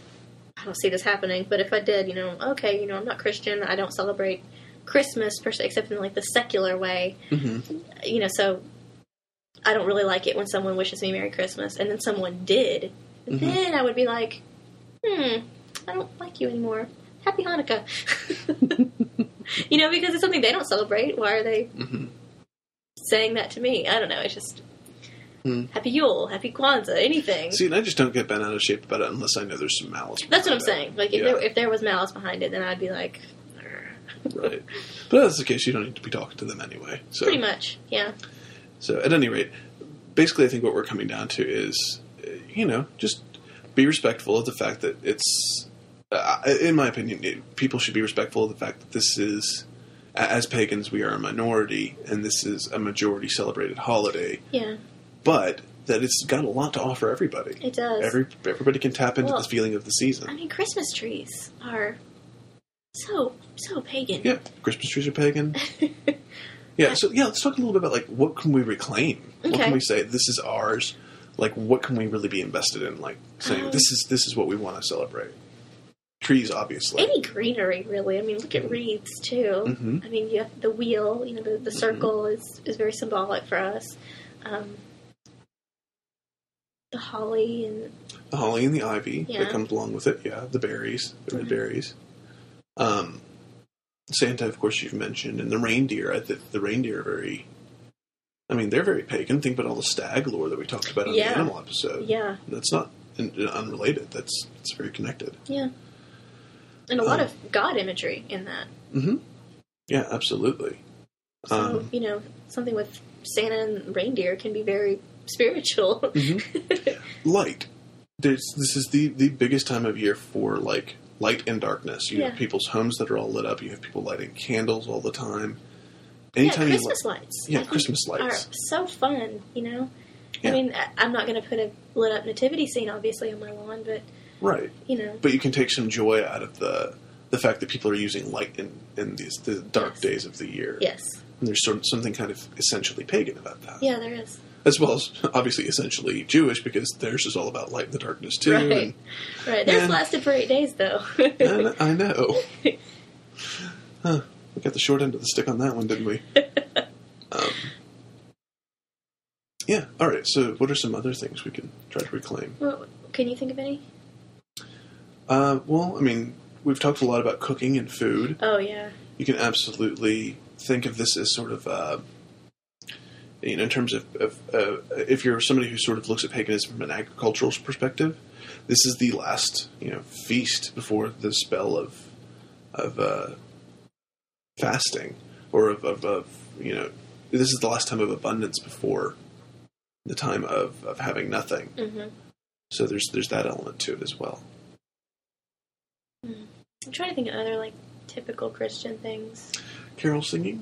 I don't see this happening, but if I did, you know, okay, you know, I'm not Christian, I don't celebrate Christmas per se, except in like the secular way, mm-hmm. you know, so I don't really like it when someone wishes me Merry Christmas, and then someone did. Mm-hmm. Then I would be like, hmm, I don't like you anymore. Happy Hanukkah. You know, because it's something they don't celebrate. Why are they mm-hmm. saying that to me? I don't know. It's just mm. Happy Yule, Happy Kwanzaa, anything. See, and I just don't get bent out of shape about it unless I know there's some malice behind That's what I'm it. saying. Like, if, yeah. there, if there was malice behind it, then I'd be like... Right. But if that's the case, you don't need to be talking to them anyway. So. Pretty much, yeah. So, at any rate, basically I think what we're coming down to is, you know, just be respectful of the fact that it's, uh, in my opinion, it, people should be respectful of the fact that this is, as pagans, we are a minority, and this is a majority celebrated holiday. Yeah. But that it's got a lot to offer everybody. It does. Every Everybody can tap into well, the feeling of the season. I mean, Christmas trees are so, so pagan. Yeah, Christmas trees are pagan. Yeah, so yeah, let's talk a little bit about like what can we reclaim? Okay. What can we say this is ours? Like what can we really be invested in? Like saying um, this is this is what we want to celebrate. Trees, obviously. Any greenery, really. I mean, look at wreaths too. Mm-hmm. I mean, you have the wheel. You know, the, the circle mm-hmm. is is very symbolic for us. Um, the holly and the holly and the ivy yeah. that comes along with it. Yeah, the berries, the red mm-hmm. berries. Um. Santa, of course, you've mentioned, and the reindeer. I think the reindeer are very... I mean, they're very pagan. Think about all the stag lore that we talked about on yeah. the animal episode. Yeah. That's not in, in unrelated. That's it's very connected. Yeah. And a lot um, of God imagery in that. Mm-hmm. Yeah, absolutely. So, um, you know, something with Santa and reindeer can be very spiritual. Mm-hmm. Light. There's, this is the, the biggest time of year for, like... light and darkness. You yeah. have people's homes that are all lit up. You have people lighting candles all the time. Anytime yeah, Christmas you li- lights. Yeah, Christmas lights. Are so fun, you know? Yeah. I mean, I'm not going to put a lit up nativity scene, obviously, on my lawn, but... Right. You know. But you can take some joy out of the the fact that people are using light in, in these the dark yes. days of the year. Yes. And there's sort of something kind of essentially pagan about that. Yeah, there is. As well as, obviously, essentially Jewish, because theirs is all about light and the darkness, too. Right. And, right. Theirs and, lasted for eight days, though. I, I know. Huh. We got the short end of the stick on that one, didn't we? um, yeah. All right. So what are some other things we can try to reclaim? Well, can you think of any? Uh, well, I mean, we've talked a lot about cooking and food. Oh, yeah. You can absolutely think of this as sort of... Uh, You know, in terms of, of uh, if you're somebody who sort of looks at paganism from an agricultural perspective, this is the last, you know, feast before the spell of of uh, fasting, or of, of, of, you know, this is the last time of abundance before the time of, of having nothing. Mm-hmm. So there's there's that element to it as well. Mm. I'm trying to think of other, like, typical Christian things. Carol singing?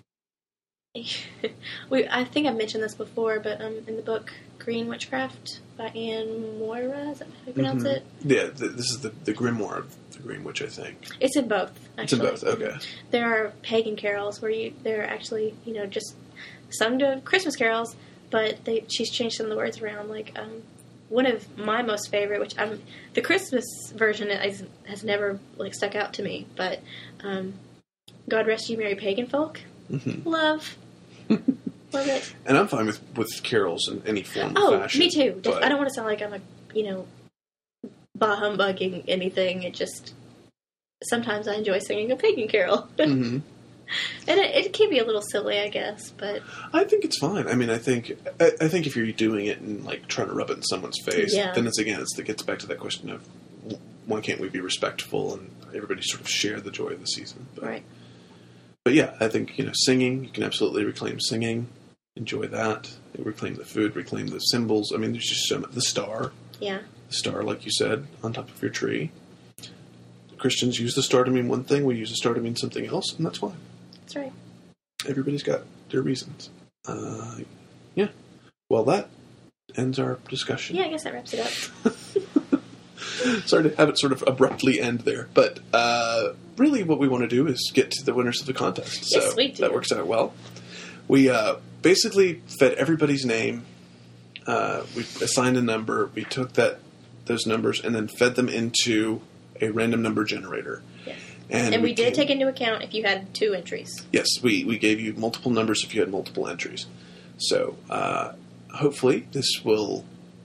we, I think I've mentioned this before, but um, in the book Green Witchcraft by Anne Moira, is that how you pronounce Mhm. it? Yeah, th- this is the, the grimoire of the Green Witch, I think. It's in both, actually. It's in both, okay. There are pagan carols where you they're actually, you know, just sung to Christmas carols, but they she's changed some of the words around. Like, um, one of my most favorite, which I'm, the Christmas version is, has never, like, stuck out to me, but um, God Rest You Merry Pagan Folk. Mm-hmm. Love. Love it. And I'm fine with, with carols in any form Oh, or fashion. me too. but- I don't want to sound like I'm a, you know, bah humbugging anything. It just, sometimes I enjoy singing a pagan carol. Mhm. And it, it can be a little silly, I guess, but I think it's fine. I mean, I think I, I think if you're doing it and like trying to rub it in someone's face, Yeah. then it's again, it's, it gets back to that question of why can't we be respectful and everybody sort of share the joy of the season? But, right. But yeah, I think you know, singing you can absolutely reclaim singing, enjoy that, reclaim the food, reclaim the symbols. I mean, there's just so much. The star, Yeah. the star, like you said, on top of your tree. Christians use the star to mean one thing. We use the star to mean something else, and that's fine. That's right. Everybody's got their reasons. Uh, yeah. Well, that ends our discussion. Yeah, I guess that wraps it up. Sorry to have it sort of abruptly end there, but uh, really what we want to do is get to the winners of the contest. So Yes, we do. that works out well. We uh, basically fed everybody's name. Uh, we assigned a number. We took that those numbers and then fed them into a random number generator. Yes. And, And we did came- take into account if you had two entries. Yes, we, we gave you multiple numbers if you had multiple entries. So uh, hopefully this will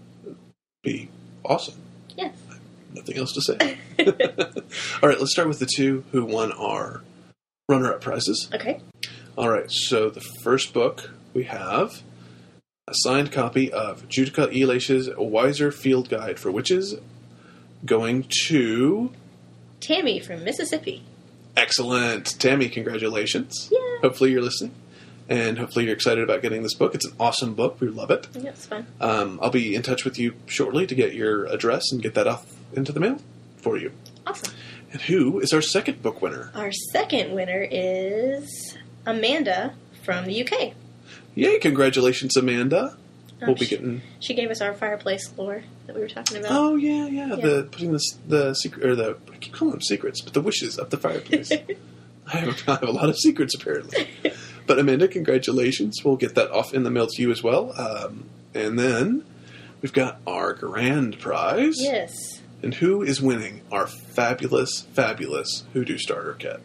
be awesome. Yes. Nothing else to say. All right, let's start with the two who won our runner-up prizes. Okay. All right, so the first book we have a signed copy of Judica Elish's Wiser Field Guide for Witches, going to... Tammy from Mississippi. Excellent. Tammy, congratulations. Yeah. Hopefully you're listening, and hopefully you're excited about getting this book. It's an awesome book. We love it. Yeah, it's fun. Um, I'll be in touch with you shortly to get your address and get that off into the mail for you. Awesome. And who is our second book winner? Our second winner is Amanda from the U K. Yay, congratulations, Amanda. Um, We'll be she- getting... She gave us our fireplace lore that we were talking about. Oh, yeah, yeah, Yeah. the putting the, the secret... Or the... I keep calling them secrets, but the wishes up the fireplace. I, have, I have a lot of secrets, apparently. But Amanda, congratulations. We'll get that off in the mail to you as well. Um, and then we've got our grand prize. Yes. And who is winning our fabulous, fabulous Hoodoo Starter Kit?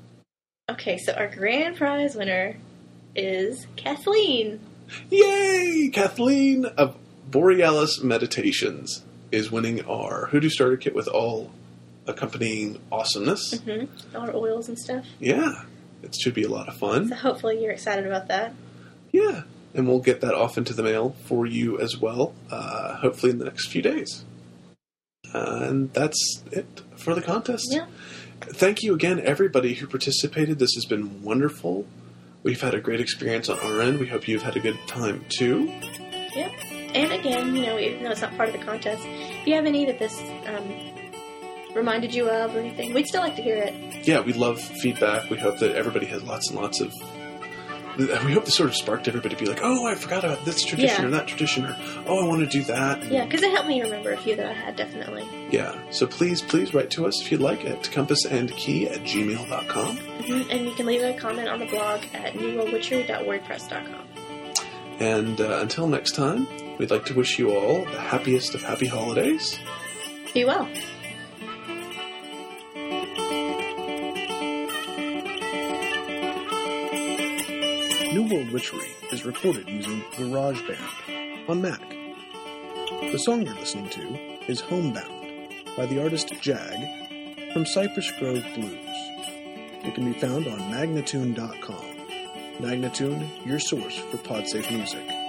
Okay, so our grand prize winner is Kathleen. Yay! Kathleen of Borealis Meditations is winning our Hoodoo Starter Kit with all accompanying awesomeness. Mm-hmm. All our oils and stuff. Yeah, it should be a lot of fun. So hopefully you're excited about that. Yeah, and we'll get that off into the mail for you as well, uh, hopefully in the next few days. Uh, and that's it for the contest. Yeah. Thank you again, everybody who participated. This has been wonderful. We've had a great experience on our end. We hope you've had a good time, too. Yeah. And again, you know, even though it's not part of the contest, if you have any that this um, reminded you of or anything, we'd still like to hear it. Yeah, we love feedback. We hope that everybody has lots and lots of... We hope this sort of sparked everybody to be like, oh, I forgot about this tradition Yeah. or that tradition, or oh, I want to do that. Yeah, because it helped me remember a few that I had, definitely. Yeah, so please, please write to us if you'd like at compassandkey at gmail dot com. Mm-hmm. And you can leave a comment on the blog at new world witchery dot wordpress dot com. And uh, until next time, we'd like to wish you all the happiest of happy holidays. Be well. New World Witchery is recorded using GarageBand on Mac. The song you're listening to is Homebound by the artist Jag from Cypress Grove Blues. It can be found on magnatune dot com. Magnatune, your source for PodSafe music.